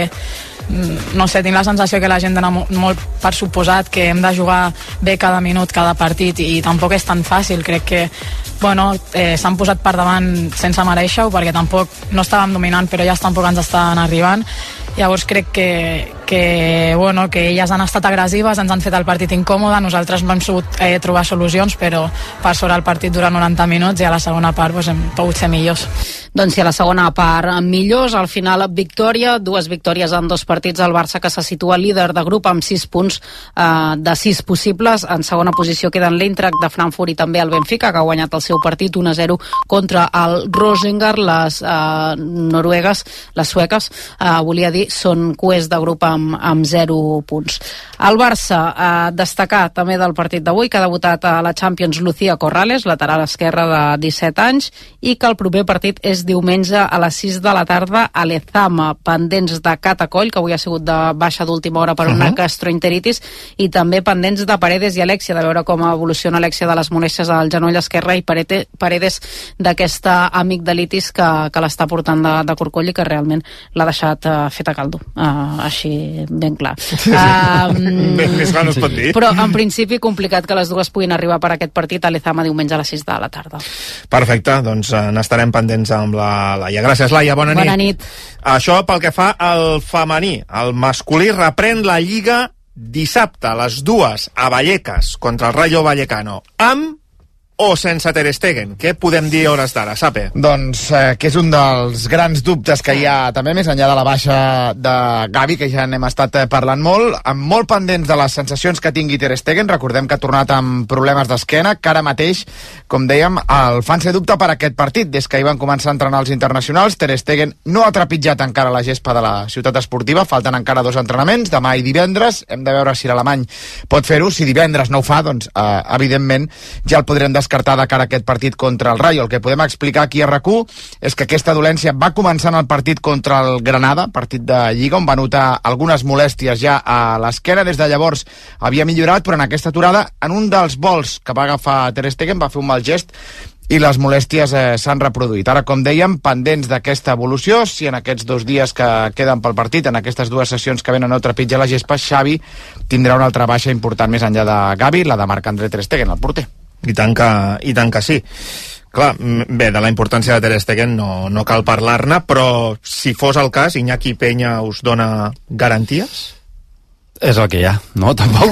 no sé, tinc la sensació que la gent dona molt per suposat que hem de jugar bé cada minut, cada partit, i tampoc és tan fàcil. Crec que bueno, eh, s'han posat per davant sense mereixer-ho, perquè tampoc no estàvem dominant, però ja tampoc ens estan arribant. Llavors crec que, que, bueno, que elles han estat agressives, ens han fet el partit incòmode, nosaltres no hem sabut eh, trobar solucions, però per sobre el partit durant noranta minuts i a la segona part doncs, hem pogut ser millors. Doncs si a la segona part millors, al final victòria, dues victòries en dos partits, el Barça que se situa líder de grup amb sis punts eh, de sis possibles. En segona posició queden l'Eintracht de Frankfurt i també el Benfica, que ha guanyat el seu partit un a zero contra el Rosengar. Les eh, noruegues, les sueques, eh, volia dir, són cuers de grup amb, amb zero punts. El Barça, eh, destacar també del partit d'avui, que ha debutat a la Champions Lucía Corrales, lateral esquerra de disset anys, i que el proper partit és diumenge a les sis de la tarda a Lezama, pendents de Catacoll, que avui ha sigut de baixa d'última hora per una uh-huh. gastroenteritis, i també pendents de Paredes i Alexia, de veure com evoluciona Alexia de les molèsties al genoll esquerre i Paredes d'aquesta amigdalitis que, que l'està portant de, de corcoll i que realment l'ha deixat uh, fet a caldo, uh, així ben clar. Uh, Més clar no es pot dir. Però en principi complicat que les dues puguin arribar per aquest partit a Lezama diumenge a les sis de la tarda. Perfecte, doncs uh, n'estarem pendents amb la Laia. Gràcies, Laia, bona nit. Bona nit. Això pel que fa al femení. El masculí reprèn la Lliga dissabte a les dues a Vallecas contra el Rayo Vallecano. Amb o sense Ter Stegen? Què podem dir a hores d'ara, Sape? Doncs eh, que és un dels grans dubtes que hi ha també més enllà de la baixa de Gavi, que ja n'hem estat eh, parlant molt, amb molt pendents de les sensacions que tingui Ter Stegen. Recordem que ha tornat amb problemes d'esquena, que ara mateix, com dèiem, el fan ser dubte per aquest partit. Des que hi van començar a entrenar els internacionals, Ter Stegen no ha trepitjat encara la gespa de la ciutat esportiva, falten encara dos entrenaments, demà i divendres. Hem de veure si l'alemany pot fer-ho. Si divendres no ho fa, doncs eh, evidentment ja el podrem descartar descartar de cara a aquest partit contra el Rayo. El que podem explicar aquí a R Q és que aquesta dolència va començar en el partit contra el Granada, partit de Lliga, on va notar algunes molèsties ja a l'esquena. Des de llavors havia millorat, però en aquesta aturada, en un dels vols que va agafar Ter Stegen, va fer un mal gest i les molèsties eh, s'han reproduït. Ara, com dèiem, pendents d'aquesta evolució, si en aquests dos dies que queden pel partit, en aquestes dues sessions que venen a trepitjar la gespa, Xavi tindrà una altra baixa important més enllà de Gavi, la de Marc-André Ter Stegen, el porter. I tant que, i tant que sí. Clar, bé, de la importància de Ter Stegen no, no cal parlar-ne, però si fos el cas, Iñaki Peña us dona garanties? És el que hi ha, no? Tampoc.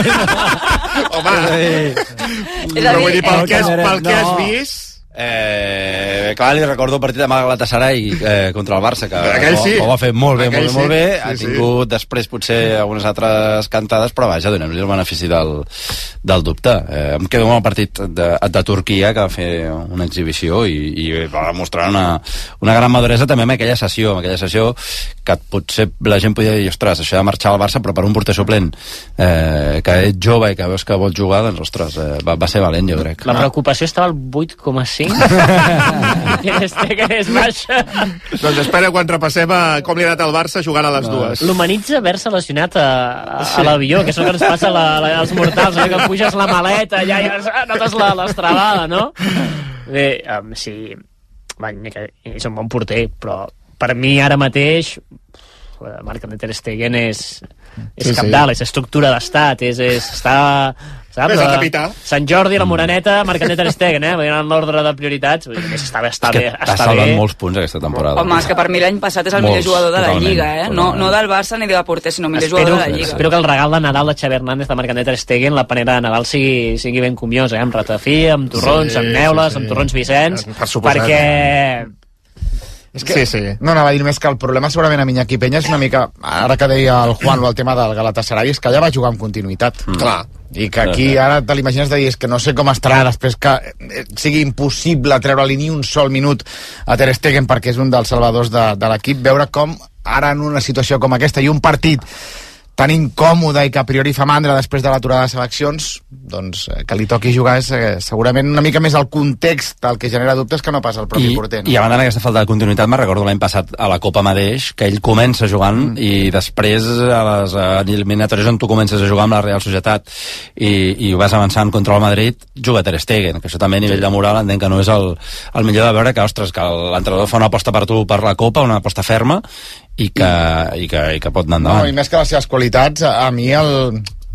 Home, però vull dir, pel que has, pel que has vist... Eh, clar, li recordo el partit amb el Galatasaray eh, contra el Barça, que ho, sí. ho va fer molt bé, Aquell molt bé, molt bé. Sí, ha sí, tingut sí. després potser algunes altres cantades, però vaja, donem-li el benefici del, del dubte. Eh, em quedo amb el partit de, de Turquia, que va fer una exhibició i, i va mostrar una, una gran maduresa també en aquella sessió, en aquella sessió que potser la gent podia dir, ostres, això de marxar al Barça, però per un porter suplent eh, que és jove i que veus que vol jugar, doncs, ostres, eh, va, va ser valent, jo crec. La preocupació estava al vuit coma cinc. Ter Stegen és baixa. Doncs espera quan repassem a com li ha anat al Barça jugant a les no. dues. L'humanitza haver-se lesionat a, a, a l'avió, que és el que ens passa la, la, als mortals, eh? Que puges la maleta ja, ja notes la, l'estrabada, no? Bé, um, sí, bany, és un bon porter, però per mi ara mateix Marc-André Ter Stegen és, és sí, cabdal, sí. És estructura d'estat, és, és està... Saps? És el capità. Sant Jordi, la Moreneta, Marc-André Ter Stegen, eh? En l'ordre de prioritats. Està bé, està bé. Està salvant bé. molts punts aquesta temporada. Home, és que per mi l'any passat és el molts, millor jugador de la totalment, Lliga, eh? No, no del Barça ni de la porter, sinó el millor espero, jugador de la Lliga. Espero que el regal de Nadal de Xavi Hernández de Marc-André Ter Stegen, la panera de Nadal sigui, sigui ben comiosa, eh? Amb ratafí, amb torrons, sí, amb neules, sí, sí. amb torrons Vicenç, per suposat, perquè... És que, sí, sí. No anava a dir més que el problema segurament a Iñaki Peña és una mica, ara que deia el Juan el tema del Galatasaray, és que allà va jugar amb continuïtat. Mm. Clar. I que aquí ara te l'imagines de dir és que no sé com estarà després que sigui impossible treure-li ni un sol minut a Ter Stegen perquè és un dels salvadors de, de l'equip, veure com ara en una situació com aquesta i un partit tan incòmode i que a priori fa mandra després de l'aturada de seleccions, doncs que li toqui jugar és eh, segurament una mica més el context el que genera dubtes que no pas el propi I, porter. No? I a banda d'aquesta falta de continuïtat, me'n recordo l'any passat a la Copa mateix, que ell comença jugant mm. i després a les eliminatòries on tu comences a jugar amb la Real Societat i, i vas avançant contra el Madrid, juga Ter Stegen, que això també a nivell de moral entenc que no és el, el millor de veure que, ostres, que l'entrenador fa una aposta per tu per la Copa, una aposta ferma, i que, i que, i que pot anar endavant. No, i més que les seves qualitats, a mi el,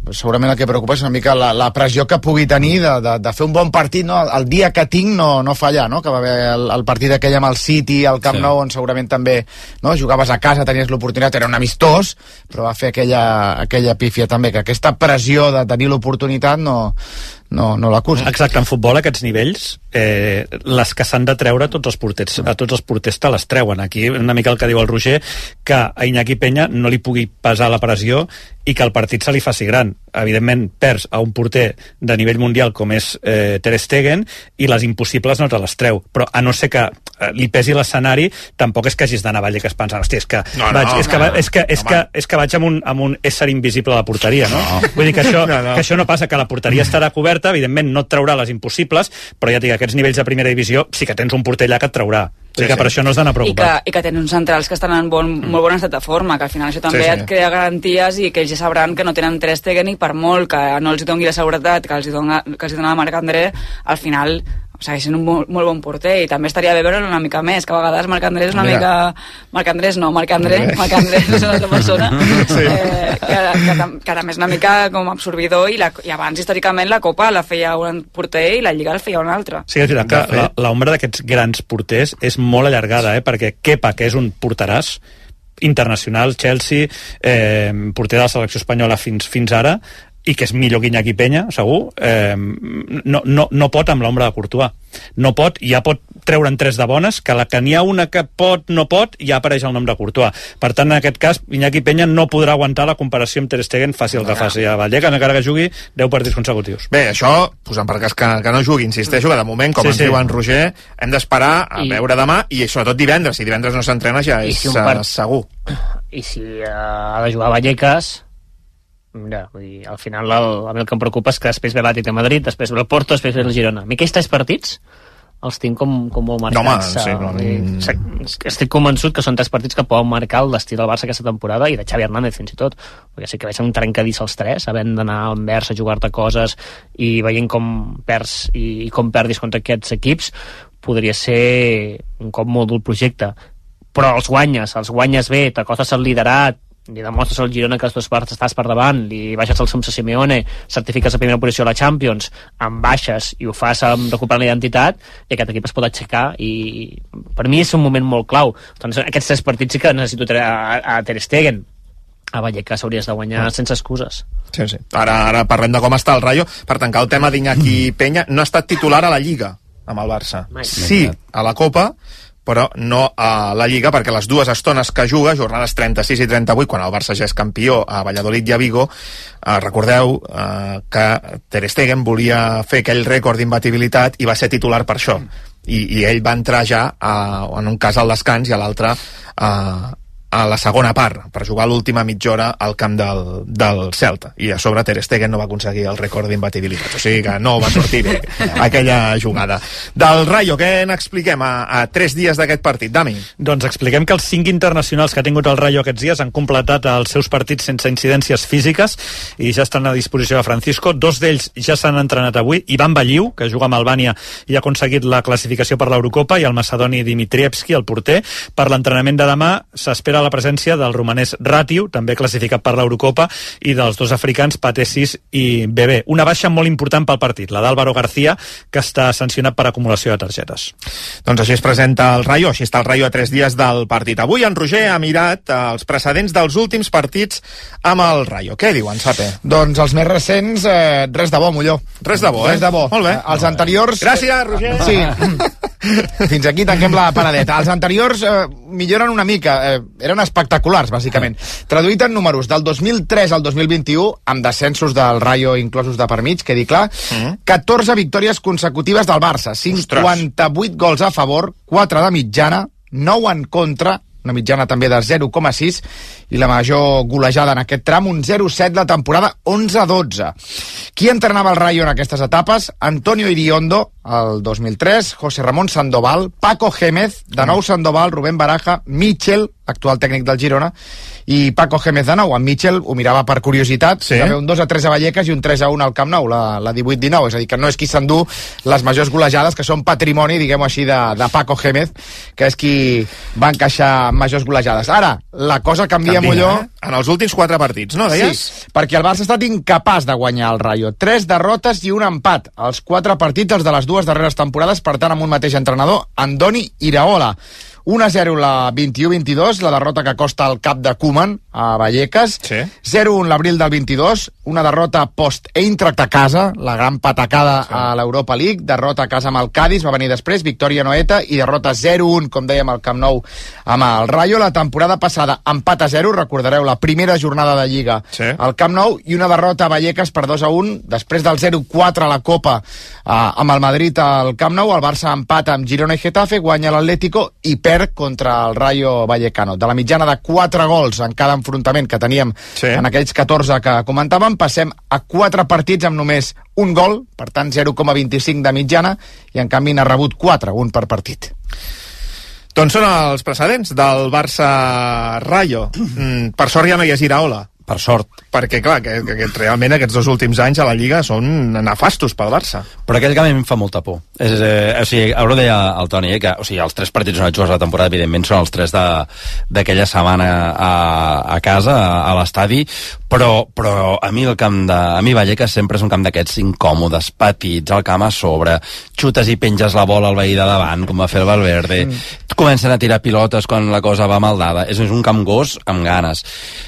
segurament el que preocupa és una mica la, la pressió que pugui tenir de, de, de fer un bon partit, no? El, el dia que tinc no, no fallar, no? Que va haver el, el partit aquell amb el City, al Camp sí. Nou, on segurament també, no? Jugaves a casa, tenies l'oportunitat, era un amistós, però va fer aquella, aquella pífia també, que aquesta pressió de tenir l'oportunitat no, no, no l'acusa. Exacte, en futbol aquests nivells, eh, les que s'han de treure tots els porters, a tots els porters te les treuen. Aquí una mica el que diu el Roger, que a Iñaki Peña no li pugui pesar la pressió i que el partit se li faci gran. Evidentment perds a un porter de nivell mundial com és eh, Ter Stegen i les impossibles no te les treu, però a no ser que eh, li pesi l'escenari, tampoc és que hagis d'anar a Vallecas pensant, hòstia, és que, no, no, vaig, és, no, que, no, és, que, és, que, és que vaig amb un, amb un ésser invisible a la porteria, no? no. Vull dir que això, no, no. que això no passa, que la porteria estarà coberta, evidentment no et traurà les impossibles, però ja et dic, aquests nivells de primera divisió sí que tens un porter allà que et traurà. Sí, que sí. Per això no has d'anar preocupat. I que, i que tenen uns centrals que estan en bon, mm. molt bon estat de forma, que al final això també sí, sí. et crea garanties i que ells ja sabran que no tenen Ter Stegen i per molt que no els doni la seguretat que els dona, que els dona Marc André, al final segueix sent un molt, molt bon porter i també estaria bé veure'l una mica més, que a vegades Marc Andrés és una Mira. mica... Marc Andrés no, Marc André, Marc Andrés és una altra persona, sí. eh, que, que, que també és una mica com absorbidor i, la, i abans històricament la Copa la feia un porter i la Lliga la feia un altre. Sí, és veritat que la, l'ombra d'aquests grans porters és molt allargada, eh, perquè Kepa, que és un porteràs internacional, Chelsea, eh, porter de la selecció espanyola fins, fins ara, i que és millor que Iñaki Peña, segur, eh, no, no, no pot amb l'ombra de Courtois. No pot, ja pot treure'n tres de bones, que la que n'hi ha una que pot, no pot, ja apareix el nom de Courtois. Per tant, en aquest cas, Iñaki Peña no podrà aguantar la comparació amb Ter Stegen, faci el que faci a Vallecas, encara que jugui deu partits consecutius. Bé, això, posant per cas que, que no jugui, insisteixo, que de moment, com sí, ens sí. diu en Roger, hem d'esperar a I... veure demà, i sobretot divendres, si divendres no s'entrena ja és si part... segur. I si uh, ha de jugar a Vallecas... Mira, vull dir, al final el, a mi el que em preocupa és que després ve l'Atlètic de Madrid, després ve el Porto, després ve el Girona. A mi aquests tres partits els tinc com, com molt marcats. No, home, sí, no... Estic convençut que són tres partits que poden marcar el destí del Barça aquesta temporada i de Xavi Hernández fins i tot, perquè sí que veig un trencadís els tres, havent d'anar a Anvers a jugar-te coses i veient com perds i, i com perdis contra aquests equips, podria ser un cop molt dur projecte. Però els guanyes, els guanyes bé, t'acostes al liderat, li demostres al Girona que les dues parts estàs per davant, li baixes el Samsa Simeone, certifiques la primera posició a la Champions, en baixes i ho fas amb recuperant la identitat, i aquest equip es pot aixecar, i per mi és un moment molt clau. Doncs aquests tres partits sí que necessito a, a Ter Stegen. A Vallecas hauries de guanyar ah. sense excuses. Sí, sí. Ara, ara parlem de com està el Rayo. Per tancar el tema d'Iñaki Peña, no ha estat titular a la Lliga amb el Barça. Sí, a la Copa, però no a la Lliga, perquè les dues estones que juga, jornades trenta-sis i trenta-vuit, quan el Barça ja és campió a Valladolid i a Vigo, eh, recordeu eh, que Ter Stegen volia fer aquell rècord d'imbatibilitat i va ser titular per això, i, i ell va entrar ja a, en un cas al descans i a l'altre a, a la segona part, per jugar l'última mitja hora al camp del, del Celta, i a sobre Ter Stegen no va aconseguir el rècord d'imbatibilitat, o sigui que no va sortir bé aquella jugada. Del Rayo, què n'expliquem a, a tres dies d'aquest partit, Dami? Doncs expliquem que els cinc internacionals que ha tingut el Rayo aquests dies han completat els seus partits sense incidències físiques i ja estan a disposició de Francisco. Dos d'ells ja s'han entrenat avui. Ivan Balliu, que juga amb Albània i ha aconseguit la classificació per l'Eurocopa, i el macedoni Dimitrievski, el porter. Per l'entrenament de demà s'espera la presència del romanès Ratiu, també classificat per l'Eurocopa, i dels dos africans Patessis i Bebé. Una baixa molt important pel partit, la d'Álvaro García, que està sancionat per acumulació de targetes. Doncs així es presenta el Rayo, així està el Rayo a tres dies del partit. Avui en Roger ha mirat els precedents dels últims partits amb el Rayo. Què diuen, Sape? Doncs els més recents, eh, res de bo, Molló. Res de bo, eh? Res de bo. Molt bé. Els anteriors... Gràcies, Roger. Sí. Fins aquí tanquem la paradeta. Els anteriors eh, milloren una mica, eh, eren espectaculars, bàsicament. Traduït en números, del dos mil tres al dos mil vint-i-u, amb descensos del Rayo inclosos de per mig, quedi clar, mm. catorze victòries consecutives del Barça, cinquanta-vuit Ostres. Gols a favor, quatre de mitjana, nou en contra, una mitjana també de zero coma sis, i la major golejada en aquest tram, un zero coma set la temporada, onze a dotze. Qui entrenava el Rayo en aquestes etapes? Antonio Iriondo, el dos mil tres, José Ramón Sandoval, Paco Gémez, de nou Sandoval, Rubén Baraja, Michel, actual tècnic del Girona, i Paco Gémez de nou. En Mitchell ho mirava per curiositat, sí. Un dos a tres a Vallecas i un tres a un al Camp Nou, la, la divuit dinou, és a dir, que no és qui s'endú les majors golejades, que són patrimoni, diguem-ho així, de, de Paco Gémez, que és qui va encaixar majors golejades. Ara, la cosa canvia, canvia Molló... Eh? En els últims quatre partits, no, deies? Sí, perquè el Barça ha estat incapaç de guanyar el Rayo. Tres derrotes i un empat. Els quatre partits, els de les dues darreres temporades, per tant, amb un mateix entrenador, Andoni Iraola. un a zero la vint-i-u vint-i-dos, la derrota que costa el cap de Koeman a Vallecas. Sí. zero a un l'abril del vint-i-dos, una derrota post-Eintracht a casa, la gran patacada sí. a l'Europa League, derrota a casa amb el Cádiz, va venir després, victòria Noeta, i derrota zero a un, com dèiem, al Camp Nou amb el Rayo. La temporada passada, empat a zero, recordareu, la primera jornada de Lliga sí. al Camp Nou, i una derrota a Vallecas per dos a un, després del zero a quatre a la Copa eh, amb el Madrid al Camp Nou. El Barça empata amb Girona i Getafe, guanya l'Atlético i perd contra el Rayo Vallecano. De la mitjana de quatre gols en cada enfrontament que teníem sí. en aquells catorze que comentàvem, passem a quatre partits amb només un gol, per tant zero coma vint-i-cinc de mitjana, i en canvi n'ha rebut quatre, un per partit. Doncs són els precedents del Barça-Rayo. Mm, per sort ja no hi ha Iraola. Per sort. Perquè, clar, que, que, que realment aquests dos últims anys a la Lliga són nefastos pel Barça. Però aquell canvi em fa molta por. És, eh, o sigui, ara ho deia el Toni, eh, que o sigui, els tres partits on ha jugat la temporada, evidentment, són els tres d'aquella setmana a, a casa, a, a l'estadi, però, però a mi el camp de... A mi Vallecas sempre és un camp d'aquests incòmodes, petits, el camp a sobre, xutes i penges la bola al veí de davant, com va fer el Valverde, mm. comencen a tirar pilotes quan la cosa va mal dada. És, és un camp gos amb ganes.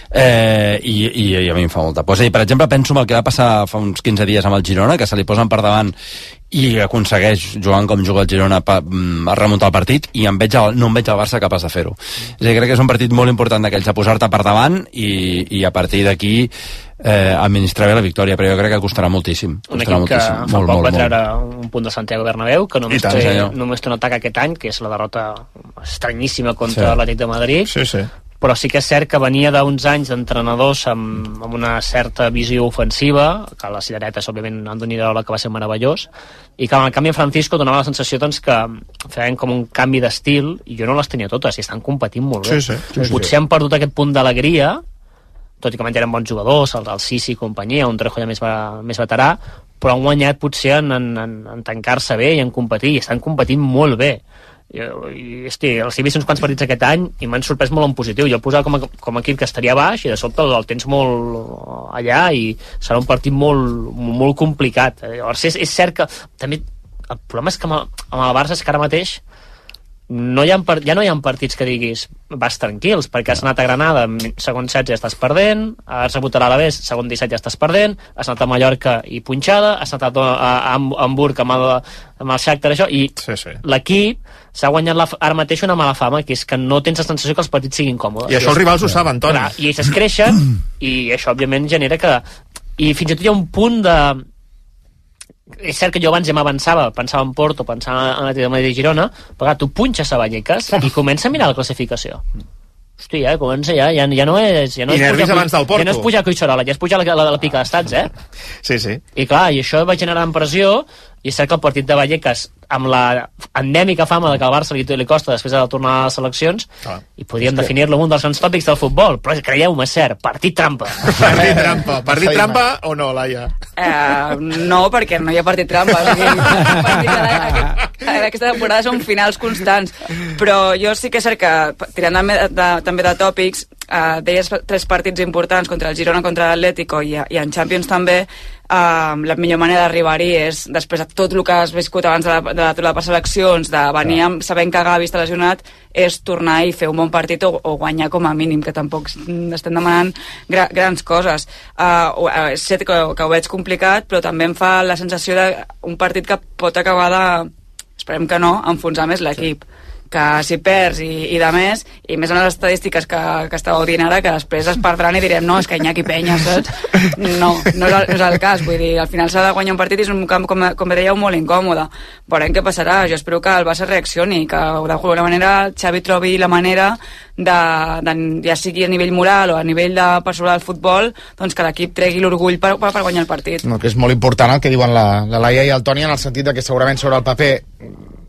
Eh, i, i, i a mi em fa molta por. És a dir, per exemple, penso en el que va passar fa uns quinze dies amb el Girona, que se li posen per davant i aconsegueix, jugant com juga el Girona, pa, a remuntar el partit, i em veig el, no em veig el Barça capaç de fer-ho. És a dir, crec que és un partit molt important d'aquells, a posar-te per davant i, i a partir d'aquí eh, administrar bé la victòria, però jo crec que costarà moltíssim. Un costarà equip moltíssim. que fa molt, poc molt, va treure molt. un punt de Santiago Bernabéu, que només, tant, té, senyor. només té un atac aquest any, que és la derrota estranyíssima contra Sí. l'Atlètic de Madrid. Sí, sí. Però sí que és cert que venia d'uns anys d'entrenadors amb, amb una certa visió ofensiva, que la cireretes, òbviament, Andoni Iraola, que va ser meravellós, i que amb el canvi en Francisco donava la sensació doncs, que feien com un canvi d'estil, i jo no les tenia totes, i estan competint molt bé. Sí, sí, sí, Potser sí. han perdut aquest punt d'alegria, tot i que eren bons jugadors, el, el Sisi i companyia, un Trejo ja més, va, més veterà, però han guanyat potser en, en, en, en tancar-se bé i en competir, i estan competint molt bé. I, i hosti, els he vist uns quants partits aquest any i m'han sorprès molt en positiu. Jo el posava com a, com a equip que estaria baix i de sobte el tens molt allà i serà un partit molt, molt complicat. Llavors és, és cert que també el problema és que amb el, amb el Barça és que ara mateix no hi ha, ja no hi ha partits que diguis vas tranquils, perquè has anat a Granada segon setze ja estàs perdent, has rebut a l'Alavés segon disset ja estàs perdent, has anat a Mallorca i punxada, has anat a, a, a Hamburg amb el, amb el Shakhtar això, i sí, sí. l'equip s'ha guanyat la, ara mateix una mala fama, que és que no tens la sensació que els partits siguin còmodes. I això els rivals ho saben, Toni. Clar, i ells es creixen i això òbviament genera que i fins i tot hi ha un punt de és cert que jo abans ja m'avançava, pensava en Porto, pensava en l'Atlètic de Madrid i Girona, però clar, tu punxes a Vallecas i comença a mirar la classificació. Hòstia, ja comença, ja, ja, ja no és... Ja no I és nervis pujar, abans del Porto. Ja no és pujar a Collserola, ja és pujar a la, la, la pica d'estats, eh? Sí, sí. I clar, i això va generar pressió, i és cert que el partit de Vallecas, amb la endèmica fama de que al Barça li, li costa després de tornar a les seleccions, ah, i podríem definir-lo com un dels grans tòpics del futbol, però creieu-me, és cert, partit trampa. Partit trampa. Partit trampa o no, Laia? Uh, no, perquè no hi ha partit trampa. O sigui, aquest, aquesta temporada són finals constants. Però jo sí que és cert que, tirant de, de, també de tòpics, uh, deies tres partits importants contra el Girona, contra l'Atlético i, i en Champions també. Uh, la millor manera d'arribar-hi és, després de tot el que has viscut abans de la, de la, de les seleccions, de venir amb, sabent que Gavi està lesionat, és tornar i fer un bon partit o, o guanyar com a mínim, que tampoc estem demanant gra, grans coses. Uh, és cert que, que ho veig complicat, però també em fa la sensació d'un partit que pot acabar de, esperem que no, enfonsar més l'equip. Sí. Que si perds i, i de més, i més en les estadístiques que, que estàveu dient ara, que després es perdran i direm, no, és que Iñaki Peña, saps? No, no és, el, no és el cas, vull dir, al final s'ha de guanyar un partit i és un camp, com, com dèieu, molt incòmode. Veurem què passarà, jo espero que el Barça reaccioni, que d'alguna manera Xavi trobi la manera de, de, ja sigui a nivell moral o a nivell de per sobre del futbol, doncs que l'equip tregui l'orgull per, per, per guanyar el partit. No, que és molt important el que diuen la, la Laia i el Toni, en el sentit de que segurament sobre el paper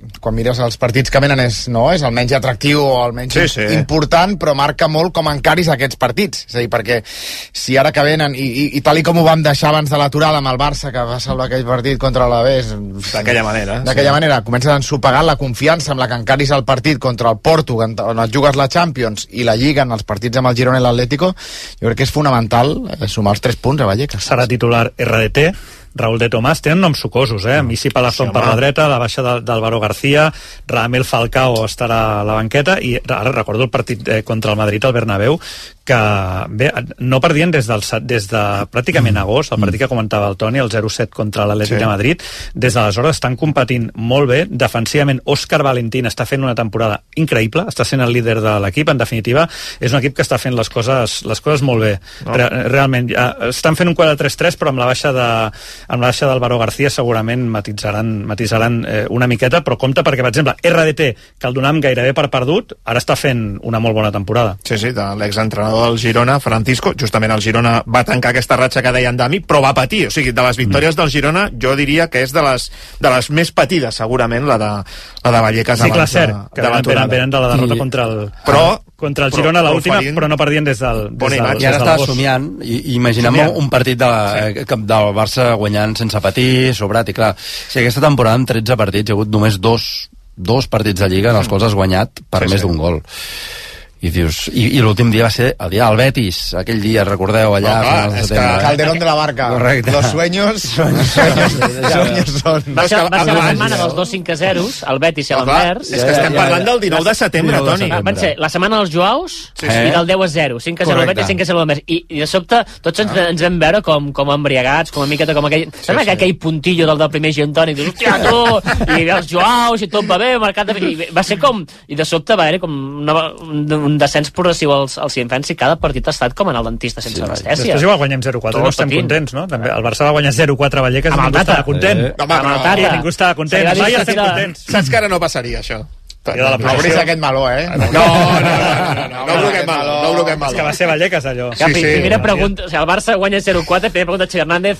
quan mires els partits que venen és, no, és el menys atractiu o el menys sí, sí. important, però marca molt com encaris aquests partits. És a dir, perquè si ara que venen, i, i, i tal i com ho vam deixar abans de l'aturada amb el Barça, que va salvar aquell partit contra l'Alavés, d'aquella manera, d'aquella sí. manera, comences a ensopegar la confiança amb la que encaris el partit contra el Porto, on et jugues la Champions i la Lliga en els partits amb el Girona i l'Atlético, jo crec que és fonamental eh, sumar els tres punts a Vallecas. Serà titular R D T, Raúl de Tomàs, tenen noms sucosos, eh? Missy Palazón sí, per la dreta, la baixa d'Álvaro García, Radamel Falcao estarà a la banqueta, i ara recordo el partit eh, contra el Madrid al Bernabéu, que bé, no perdien des, del, des de pràcticament agost, el partit que comentava el Toni, el zero set contra l'Atlètic sí. de Madrid. Des d'aleshores estan competint molt bé, defensivament Òscar Valentín està fent una temporada increïble, està sent el líder de l'equip, en definitiva és un equip que està fent les coses, les coses molt bé, no. Re, realment ja, estan fent un quatre tres tres, però amb la baixa de amb la baixa d'Álvaro García segurament matitzaran, matitzaran eh, una miqueta, però compte perquè, per exemple, R D T, que el donàvem gairebé per perdut, ara està fent una molt bona temporada. Sí, sí, de l'exentrenador del Girona, Francisco, justament el Girona va tancar aquesta ratxa que deia en Dami, però va patir, o sigui, de les victòries mm. del Girona jo diria que és de les, de les més patides, segurament, la de, la de Vallecas sí, abans clar, cert, de, que de l'aturada. Venen de la derrota sí. contra el... Però, contra el Girona l'última, però, però no perdien des del... Des del I ara estava somiant, i, i imaginem somiant. un partit de la, sí. del Barça guanyant sense patir, sobrat, i clar, si aquesta temporada en tretze partits hi ha hagut només dos, dos partits de Lliga en els quals has guanyat per sí, més sí. d'un gol. I dius, i, i l'últim dia va ser el dia del Betis, aquell dia, recordeu, allà no, clar, és que Calderón de la Barca. Correcte. Los sueños sueños, sueños son... Va ser, va ser la setmana dels dos cinc a zero, el Betis i l'Anvers. És que estem parlant del dinou de setembre, Toni. Van ser la setmana dels Joaus sí, sí. i del deu a zero, cinc a zero el Betis, cinc a zero l'Anvers. I, I de sobte tots ens, ens vam veure com, com embriagats, com una miqueta com aquell... Sí, sí. aquell puntillo del, del primer Giantoni, i dius, hòstia, tu! I els Joaus, i tot va bé, marcat... I va ser com... I de sobte va haver com una, un un descens progressiu als, als infants i cada partit ha estat com anar al dentista sense sí, anestèsia. Després igual guanyem zero quatre, no estem patint. Contents, no? També el Barça va guanyar zero quatre a Vallecas i ningú estava content. Eh. Home, amb el Tata. Ningú estava content. Mai estem contents. Saps que ara no passaria, això? No obris aquest meló, eh? No, no, no, no, no bloquem meló, no bloquem meló. És que va ser Vallecas, allò. Sí, sí. Primera pregunta, o sigui, el Barça guanya zero quatre, primera pregunta a Xavi Hernández,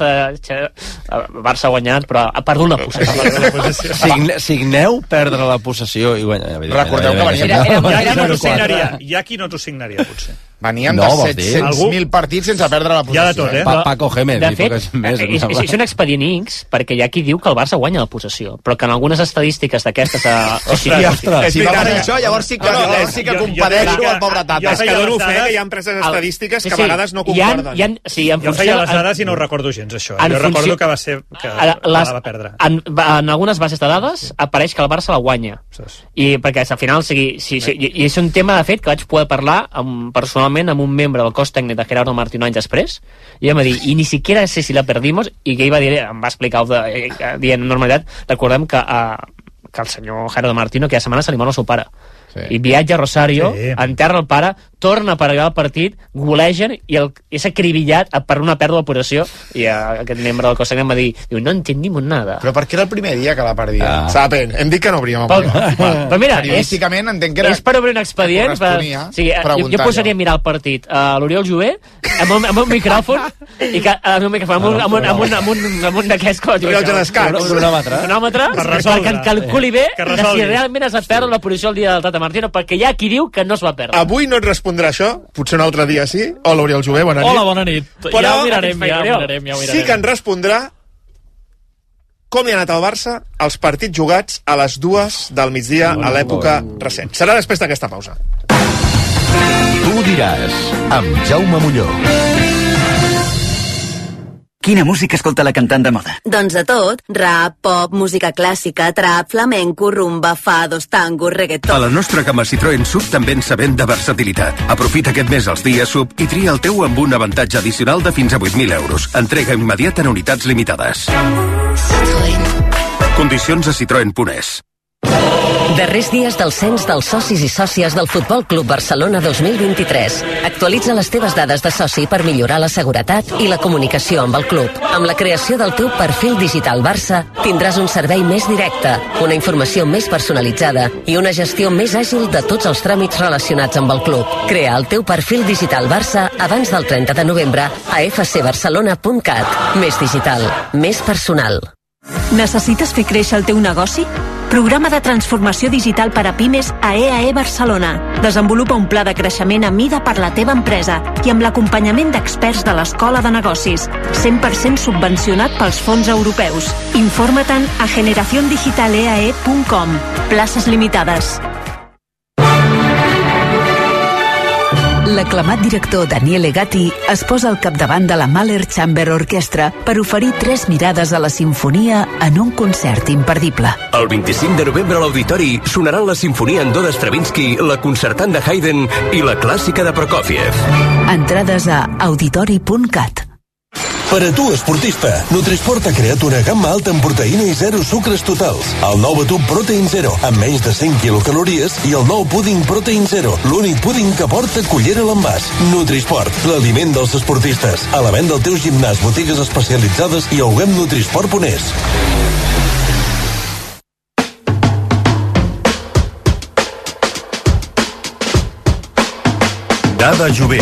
el Barça ha guanyat, però ha perdut la possessió. Signe, signeu perdre la possessió i guanyar. Recordeu que venia... Ja no t'ho signaria, hi ha qui no t'ho signaria, potser. Veníem de set-cents mil partits sense perdre la possessió. Ja de tot, eh? Pa Paco Gémez. De fet, és, és un expedient X, perquè hi ha qui diu que el Barça guanya la possessió, però que en algunes estadístiques d'aquestes... Ostres, si va passar això, llavors sí que, no, llavors sí que compadeixo el pobre Tata. És que dono fe que hi ha empreses estadístiques que a vegades no concorden. Jo feia les dades i no ho recordo gens, això. Jo recordo que va ser... que la va perdre. En algunes bases de dades apareix que el Barça la guanya. I perquè al final, i és un tema, de fet, que vaig poder parlar personalment amb un membre del cos tècnic de Gerardo Martino anys després, i em va dir, i ni siquiera sé si la perdimos, i que ell va dir, em va explicar de, dient normalitat, recordem que, uh, que el senyor Gerardo Martino aquella setmana se li mor el seu pare. Sí. I viatja a Rosario, sí. enterra el pare, torna per arribar al partit, golegen i el, és acribillat per una pèrdua de possessió, i uh, aquest membre del cos tècnic em va dir, diu, no entendimos nada. Però per què era el primer dia que la perdia? Ah. Saben, hem dit que no obríem avui. Però mira, és, entenc que era... és per obrir un expedient, per, sí, jo, jo posaria a mirar el partit a uh, l'Oriol Jové amb un, amb un micròfon i que, uh, amb un micròfon amb un, amb un, amb un, amb un, amb un d'aquests un cronòmetre perquè calculi bé si realment has de perdre la posició el dia del Tata Martino, perquè hi ha qui diu que no es va perdre. Avui no et respondrà això, potser un altre dia sí. Hola, Oriol Jové, bona nit. Hola, bona nit. Però ja ho mirarem, ja ho mirarem, ja ho mirarem. Sí que en respondrà com li ha anat al Barça els partits jugats a les dues del migdia a l'època recent. Serà després d'aquesta pausa. Tu diràs, amb Jaume Molló. Quina música escolta la cantant de moda? Doncs de tot. Rap, pop, música clàssica, trap, flamenco, rumba, fados, tango, reggaeton... A la nostra gamma Citroën Sub també ens sabem de versatilitat. Aprofita aquest mes els dies Sub i tria el teu amb un avantatge addicional de fins a vuit mil euros. Entrega immediata en unitats limitades. Citroën. Condicions a citroen punt es. Darrers dies del cens dels socis i sòcies del Futbol Club Barcelona dos mil vint-i-tres. Actualitza les teves dades de soci per millorar la seguretat i la comunicació amb el club. Amb la creació del teu perfil digital Barça, tindràs un servei més directe, una informació més personalitzada i una gestió més àgil de tots els tràmits relacionats amb el club. Crea el teu perfil digital Barça abans del trenta de novembre a f c barcelona punt cat. Més digital, més personal. Necessites fer créixer el teu negoci? Programa de transformació digital per a pimes a E A E Barcelona. Desenvolupa un pla de creixement a mida per la teva empresa i amb l'acompanyament d'experts de l'Escola de Negocis. cent per cent subvencionat pels fons europeus. Informa-te'n a generación digital e a e punt com. Places limitades. L'aclamat director Daniele Gatti es posa al capdavant de la Mahler Chamber Orchestra per oferir tres mirades a la sinfonia en un concert imperdible. El vint-i-cinc de novembre a l'Auditori sonaran la sinfonia en do d'Stravinsky, la concertant de Haydn i la clàssica de Prokofiev. Entrades a auditori punt cat. Per a tu, esportista, Nutrisport ha creat una gamma alta en proteïna i zero sucres totals. El nou batut Protein Zero, amb menys de cent quilocalories, i el nou púding Protein Zero, l'únic púding que porta cullera a l'envàs. Nutrisport, l'aliment dels esportistes. A la venda al teu gimnàs, botigues especialitzades i a web nutrisport punt es. Dada Jové.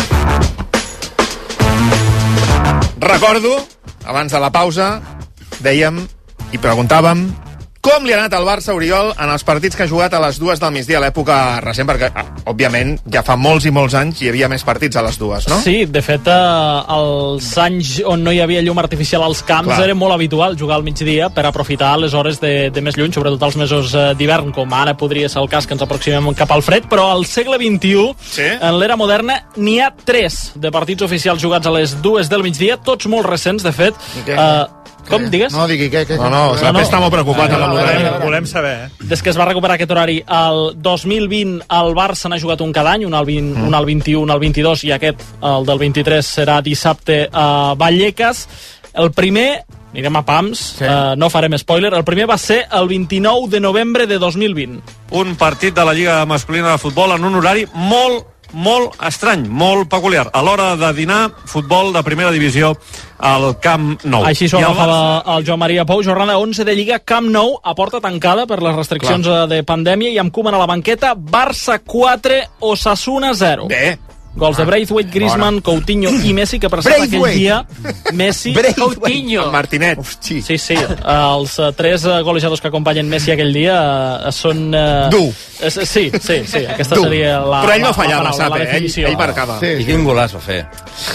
Recordo, abans de la pausa, dèiem i preguntàvem com li ha anat al Barça, Oriol, en els partits que ha jugat a les dues del migdia a l'època recent, perquè, òbviament, ja fa molts i molts anys hi havia més partits a les dues, no? Sí, de fet, eh, els anys on no hi havia llum artificial als camps Clar. Era molt habitual jugar al migdia per aprofitar les hores de, de més lluny, sobretot els mesos d'hivern, com ara podria ser el cas que ens aproximem cap al fred, però al segle vint-i-u, sí? En l'era moderna, n'hi ha tres de partits oficials jugats a les dues del migdia, tots molt recents, de fet. Eh, Com, digues? No, digui, què? què? No, no, no, no. Està molt preocupat no, amb no, l'horari. no, no, Volem saber, eh? Des que es va recuperar aquest horari, el dos mil vint el Barça n'ha jugat un cada any, un al, vint, mm. un al vint-i-u, un al vint-i-dos, i aquest, el del vint-i-tres, serà dissabte a Vallecas. El primer, anirem a pams, sí. uh, no farem spoiler, el primer va ser el vint-i-nou de novembre de dos mil vint. Un partit de la Lliga Masculina de Futbol en un horari molt molt estrany, molt peculiar. A l'hora de dinar, futbol de primera divisió al Camp Nou. Així s'ho agafava Barça... el Joan Maria Pou. Jornada onze de Lliga, Camp Nou, a porta tancada per les restriccions Clar. de pandèmia, i amb Koeman a la banqueta, Barça quatre, Osasuna zero. Bé. Gols de Braithwaite, Griezmann, Coutinho i Messi, que per cert aquell dia... Messi, Coutinho... Martinet. Hosti. Sí, sí. Els uh, tres uh, golejadors que acompanyen Messi aquell dia uh, són... Uh, Dur. Uh, sí, sí, sí. Aquesta Dur. seria la Però ell no la, fallava, la, sap, la, la eh? Ell, ell marcava. Sí, I quin golaç va fer.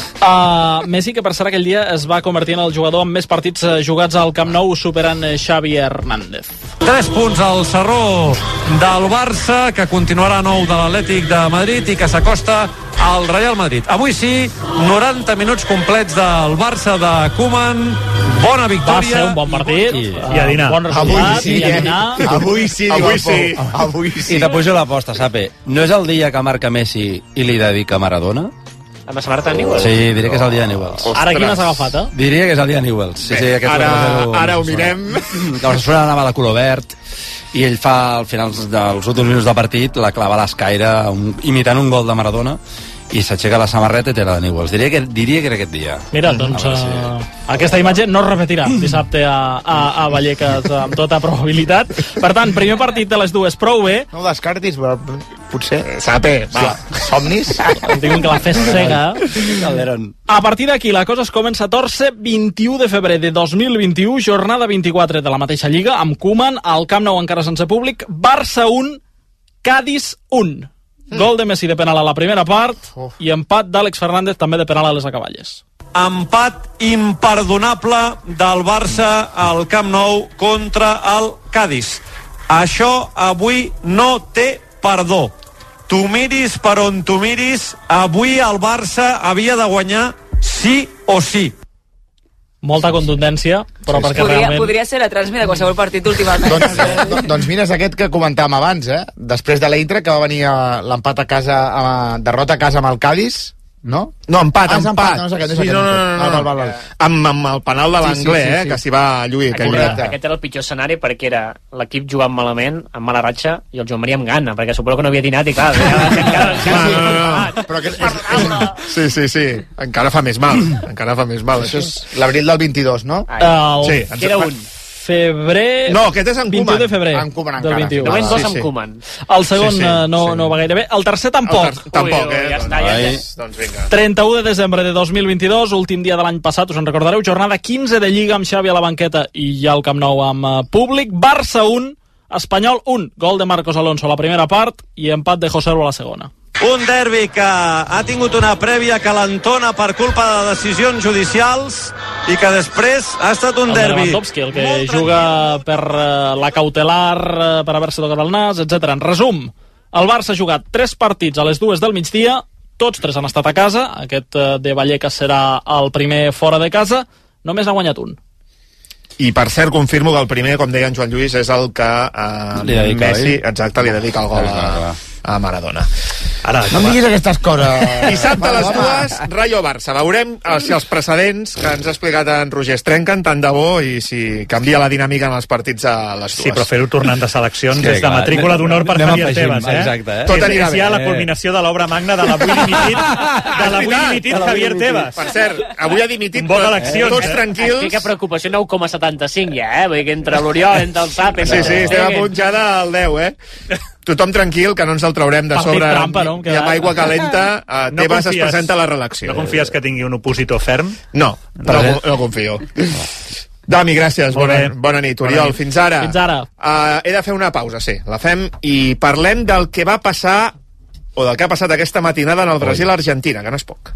Uh, Messi, que per cert aquell dia es va convertir en el jugador amb més partits uh, jugats al Camp Nou, superant uh, Xavi Hernández. Tres punts al Sarró del Barça, que continuarà nou de l'Atlètic de Madrid i que s'acosta al Real Madrid. Avui sí, noranta minuts complets del Barça de Koeman. Bona victòria. Va ser un bon partit. I, I a dinar. Bon resultat. Avui sí, i a dinar. Avui sí, avui sí. Avui sí. I te pujo l'aposta, Sape. No és el dia que marca Messi i li dedica Maradona? Amb la samarreta de Newell's? Sí, diria que és el dia de Newell's. Ara qui n'has agafat, eh? Diria que és el dia de Newell's. Sí, sí, aquest ara, zero, ara ho mirem. Que el Osasuna anava de color verd i ell fa, al final dels últims minuts de partit, la clava a l'escaire un, imitant un gol de Maradona, i s'aixeca la samarreta i té la de Newell's. Diria que, diria que era aquest dia. Mira, doncs uh, sí. aquesta imatge no es repetirà dissabte a, a, a Vallecas amb tota probabilitat. Per tant, primer partit de les dues, prou bé. No ho descartis, però potser... Sape, va, somnis? Em diuen que la fes cega. A partir d'aquí, la cosa es comença a torcer. Vint-i-u de febrer de dos mil vint-i-u, jornada vint-i-quatre de la mateixa Lliga, amb Koeman, al Camp Nou encara sense públic, Barça un, Cádiz un. Gol de Messi de penal a la primera part Uf. i empat d'Àlex Fernández també de penal a les acaballes. Empat imperdonable del Barça al Camp Nou contra el Cádiz. Això avui no té perdó. Tu miris per on tu miris, avui el Barça havia de guanyar sí o sí. Molta contundència, però sí, perquè podria, realment... Podria ser la transmida de qualsevol partit últimament. doncs, eh, doncs mira, és aquest que comentàvem abans, eh? Després de l'Eintra, que va venir l'empat a casa, a, derrota a casa amb el Cádiz, no? No, empat, ah, empat. empat. No, no, no, sí, no, no, no, no. Val, val, val. Amb, amb el penal de l'Anglès, sí, sí, sí, sí. eh, que s'hi va lluir. Aquest, aquest era el pitjor escenari perquè era l'equip jugant malament, amb mala ratxa, i el Joan Maria amb gana, perquè suposo que no havia dinat i clar... Encara, encara, encara, no, no, no. Però que és, és, sí, sí, sí. Encara fa més mal. Encara fa més mal. Això és l'abril del vint-i-dos, no? Uh, sí. Queda un. febrer... No, aquest és en Koeman. vint-i-u de febrer En Koeman del encara. vint-i-u. Només dos sí, amb sí. Koeman. El segon Sí, sí, eh, no, sí. no va gaire bé. El tercer tampoc. El ter tampoc, Ui, ui, eh? ja està, ja Ai. està. Doncs vinga. trenta-u de desembre de dos mil vint-i-dos, últim dia de l'any passat, us en recordareu, jornada quinze de Lliga amb Xavi a la banqueta i ja al Camp Nou amb uh, públic. Barça un, Espanyol un. Gol de Marcos Alonso a la primera part i empat de José Lu a la segona. Un derbi que ha tingut una prèvia calentona per culpa de decisions judicials i que després ha estat un El de derbi. Lewandowski, el que juga per uh, la cautelar, uh, per haver-se tocat el nas, etcètera. En resum, el Barça ha jugat tres partits a les dues del migdia, tots tres han estat a casa, aquest uh, de Vallecas serà el primer fora de casa, només ha guanyat un. I per cert, confirmo que el primer, com deia en Joan Lluís, és el que eh, Li dedica, Messi, oi? exacte, li dedica el gol a, a Maradona. Ara, no em diguis aquestes coses. Dissabte a les dues, Rayo-Barça. Veurem eh, si els precedents que ens ha explicat en Roger es trenquen tant de bo i si canvia la dinàmica en els partits a les dues. Sí, però fer-ho tornant de seleccions Sí, és de clar. matrícula d'honor per Anem Javier afegint, Tebas, eh? exacte, eh? Tot És, anirà és ja bé. la culminació de l'obra magna de l'avui dimitit, de l'avui dimitit Javier Tebas. Per cert, avui ha dimitit, Un vot però d'eleccions, tots eh? tranquils. Explica preocupació nou coma setanta-cinc ja, eh? Vull dir que entre l'Oriol, entre el Sap... Sí, sí, estem a punt ja del deu, eh? Tothom tranquil, que no ens el traurem de Partit sobre trampa, no? i amb aigua calenta. Uh, No Tebas es confies- presenta a la reelecció. No confies que tingui un opositor ferm? No, no, no confio. Dami, gràcies. Molt Bona, bé. bona nit, Bona Oriol. nit. Fins ara. Fins ara. Uh, he de fer una pausa, sí. La fem i parlem del que va passar o del que ha passat aquesta matinada en el Brasil-Argentina, que no és poc.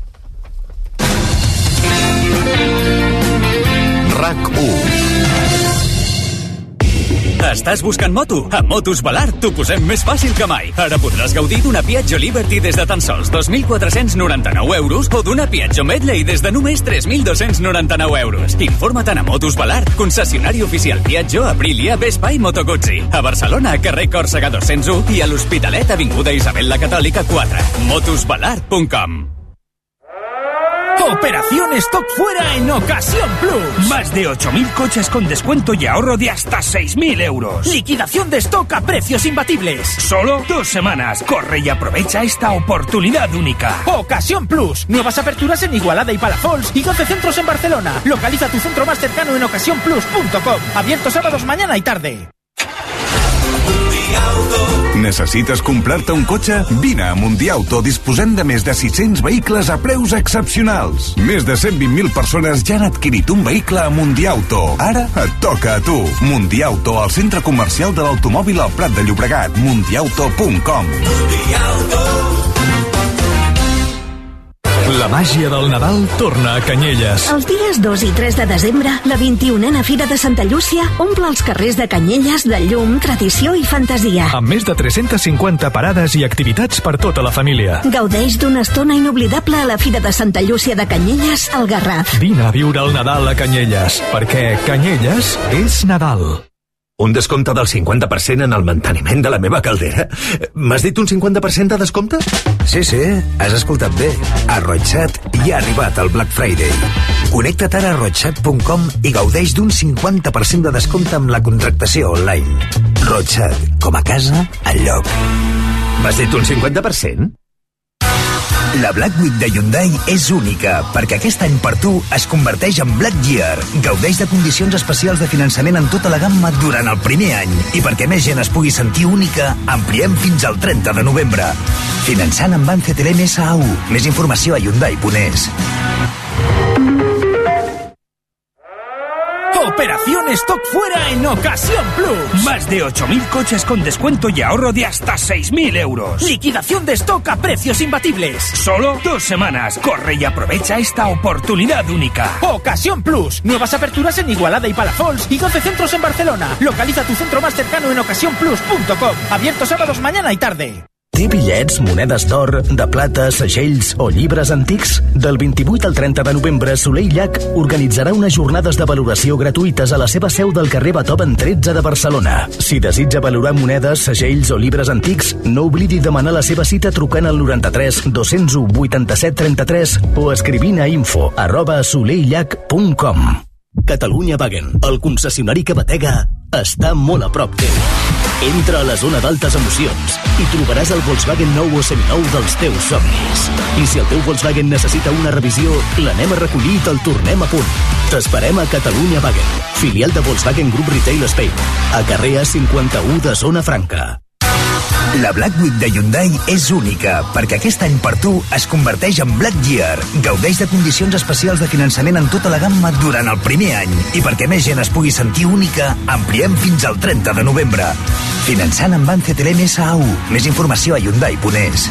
RAC u. Estàs buscant moto? A Motos Balart t'ho posem més fàcil que mai. Ara podràs gaudir d'una Piaggio Liberty des de tan sols dos mil quatre-cents noranta-nou euros o d'una Piaggio Medley des de només tres mil dos-cents noranta-nou euros. Informa't a Motos Balart, concessionari oficial Piaggio, Aprilia, Vespa i Moto Guzzi. A Barcelona, carrer Còrsega dos-cents u i a l'Hospitalet, avinguda Isabel la Catòlica quatre. motos balart punt com. Operación Stock Fuera en Ocasión Plus. Más de ocho mil coches con descuento y ahorro de hasta seis mil euros. Liquidación de stock a precios imbatibles. Solo dos semanas. Corre y aprovecha esta oportunidad única. Ocasión Plus. Nuevas aperturas en Igualada y Palafols y doce centros en Barcelona. Localiza tu centro más cercano en ocasión plus punto com. Abierto sábados mañana y tarde. Necessites comprar-te un cotxe? Vine a Mundiauto, disposem de més de sis-cents vehicles a preus excepcionals. Més de cent vint mil persones ja han adquirit un vehicle a Mundiauto. Ara et toca a tu. Mundiauto, al centre comercial de l'automòbil al Prat de Llobregat. mundiauto punt com. La màgia del Nadal torna a Canyelles. Els dies dos i tres de desembre, la vint-i-unena Fira de Santa Llúcia omple els carrers de Canyelles de llum, tradició i fantasia. Amb més de tres-centes cinquanta parades i activitats per tota la família. Gaudeix d'una estona inoblidable a la Fira de Santa Llúcia de Canyelles, al Garraf. Vine a viure el Nadal a Canyelles, perquè Canyelles és Nadal. Un descompte del cinquanta per cent en el manteniment de la meva caldera? M'has dit un cinquanta per cent de descompte? Sí, sí, has escoltat bé. A Roixat ja ha arribat el Black Friday. Connecta't ara a roixat punt com i gaudeix d'un cinquanta per cent de descompte amb la contractació online. Roixat, com a casa, enlloc. M'has dit un cinquanta per cent? La Black Week de Hyundai és única, perquè aquest any per tu es converteix en Black Year. Gaudeix de condicions especials de finançament en tota la gamma durant el primer any. I perquè més gent es pugui sentir única, ampliem fins al trenta de novembre. Finançant amb Banc C T L M S A U. Més informació a hyundai punt es. Operación Stock Fuera en Ocasión Plus. Más de ocho mil coches con descuento y ahorro de hasta seis mil euros. Liquidación de stock a precios imbatibles. Solo dos semanas. Corre y aprovecha esta oportunidad única. Ocasión Plus. Nuevas aperturas en Igualada y Palafols y doce centros en Barcelona. Localiza tu centro más cercano en ocasión plus punto com. Abierto sábados mañana y tarde. Té bitllets, monedes d'or, de plata, segells o llibres antics? Del vint-i-vuit al trenta de novembre, Soler i Llach organitzarà unes jornades de valoració gratuïtes a la seva seu del carrer Beethoven tretze de Barcelona. Si desitja valorar monedes, segells o llibres antics, no oblidi demanar la seva cita trucant al noranta-tres dos-cents u vuitanta-set trenta-tres o escrivint a info arroba soleillach punt com. Catalunya Wagen, el concessionari que batega està molt a prop teu. Entra a la zona d'altes emocions i trobaràs el Volkswagen nou o seminou dels teus somnis. I si el teu Volkswagen necessita una revisió, l'anem a recollir i te'l tornem a punt. T'esperem a Catalunya Wagen, filial de Volkswagen Group Retail Spain, a carrer A cinquanta-u de Zona Franca. La Black Week de Hyundai és única, perquè aquest any per tu es converteix en Black Year. Gaudeix de condicions especials de finançament en tota la gamma durant el primer any. I perquè més gent es pugui sentir única, ampliem fins al trenta de novembre. Finançant amb Banc C T L M S A U. Més informació a hyundai punt es.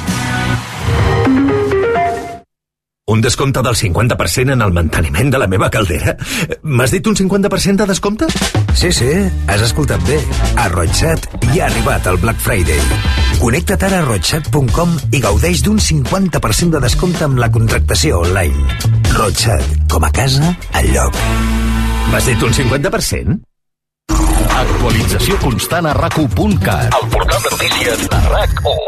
Un descompte del cinquanta per cent en el manteniment de la meva caldera? M'has dit un cinquanta per cent de descompte? Sí, sí, has escoltat bé. A Roixat ja ha arribat el Black Friday. Connecta't ara a roixat punt com i gaudeix d'un cinquanta per cent de descompte amb la contractació online. Roixat, com a casa, enlloc. M'has dit un cinquanta per cent? Actualització constant a rac u punt cat. El portal de notícies de RAC u.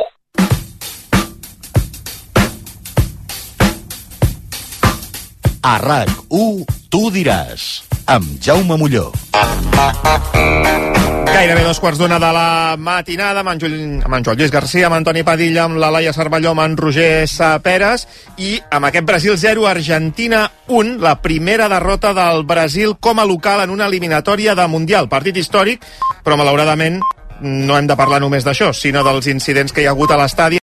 A RAC u, tu diràs, amb Jaume Molló. Gairebé dos quarts d'una de la matinada, amb en, Joel, amb en Joel Lluís Garcia, amb Antoni Padilla, amb la Laia Cervelló, amb en Roger Saperes, i amb aquest Brasil zero, Argentina un, la primera derrota del Brasil com a local en una eliminatòria de Mundial. Partit històric, però malauradament no hem de parlar només d'això, sinó dels incidents que hi ha hagut a l'estadi.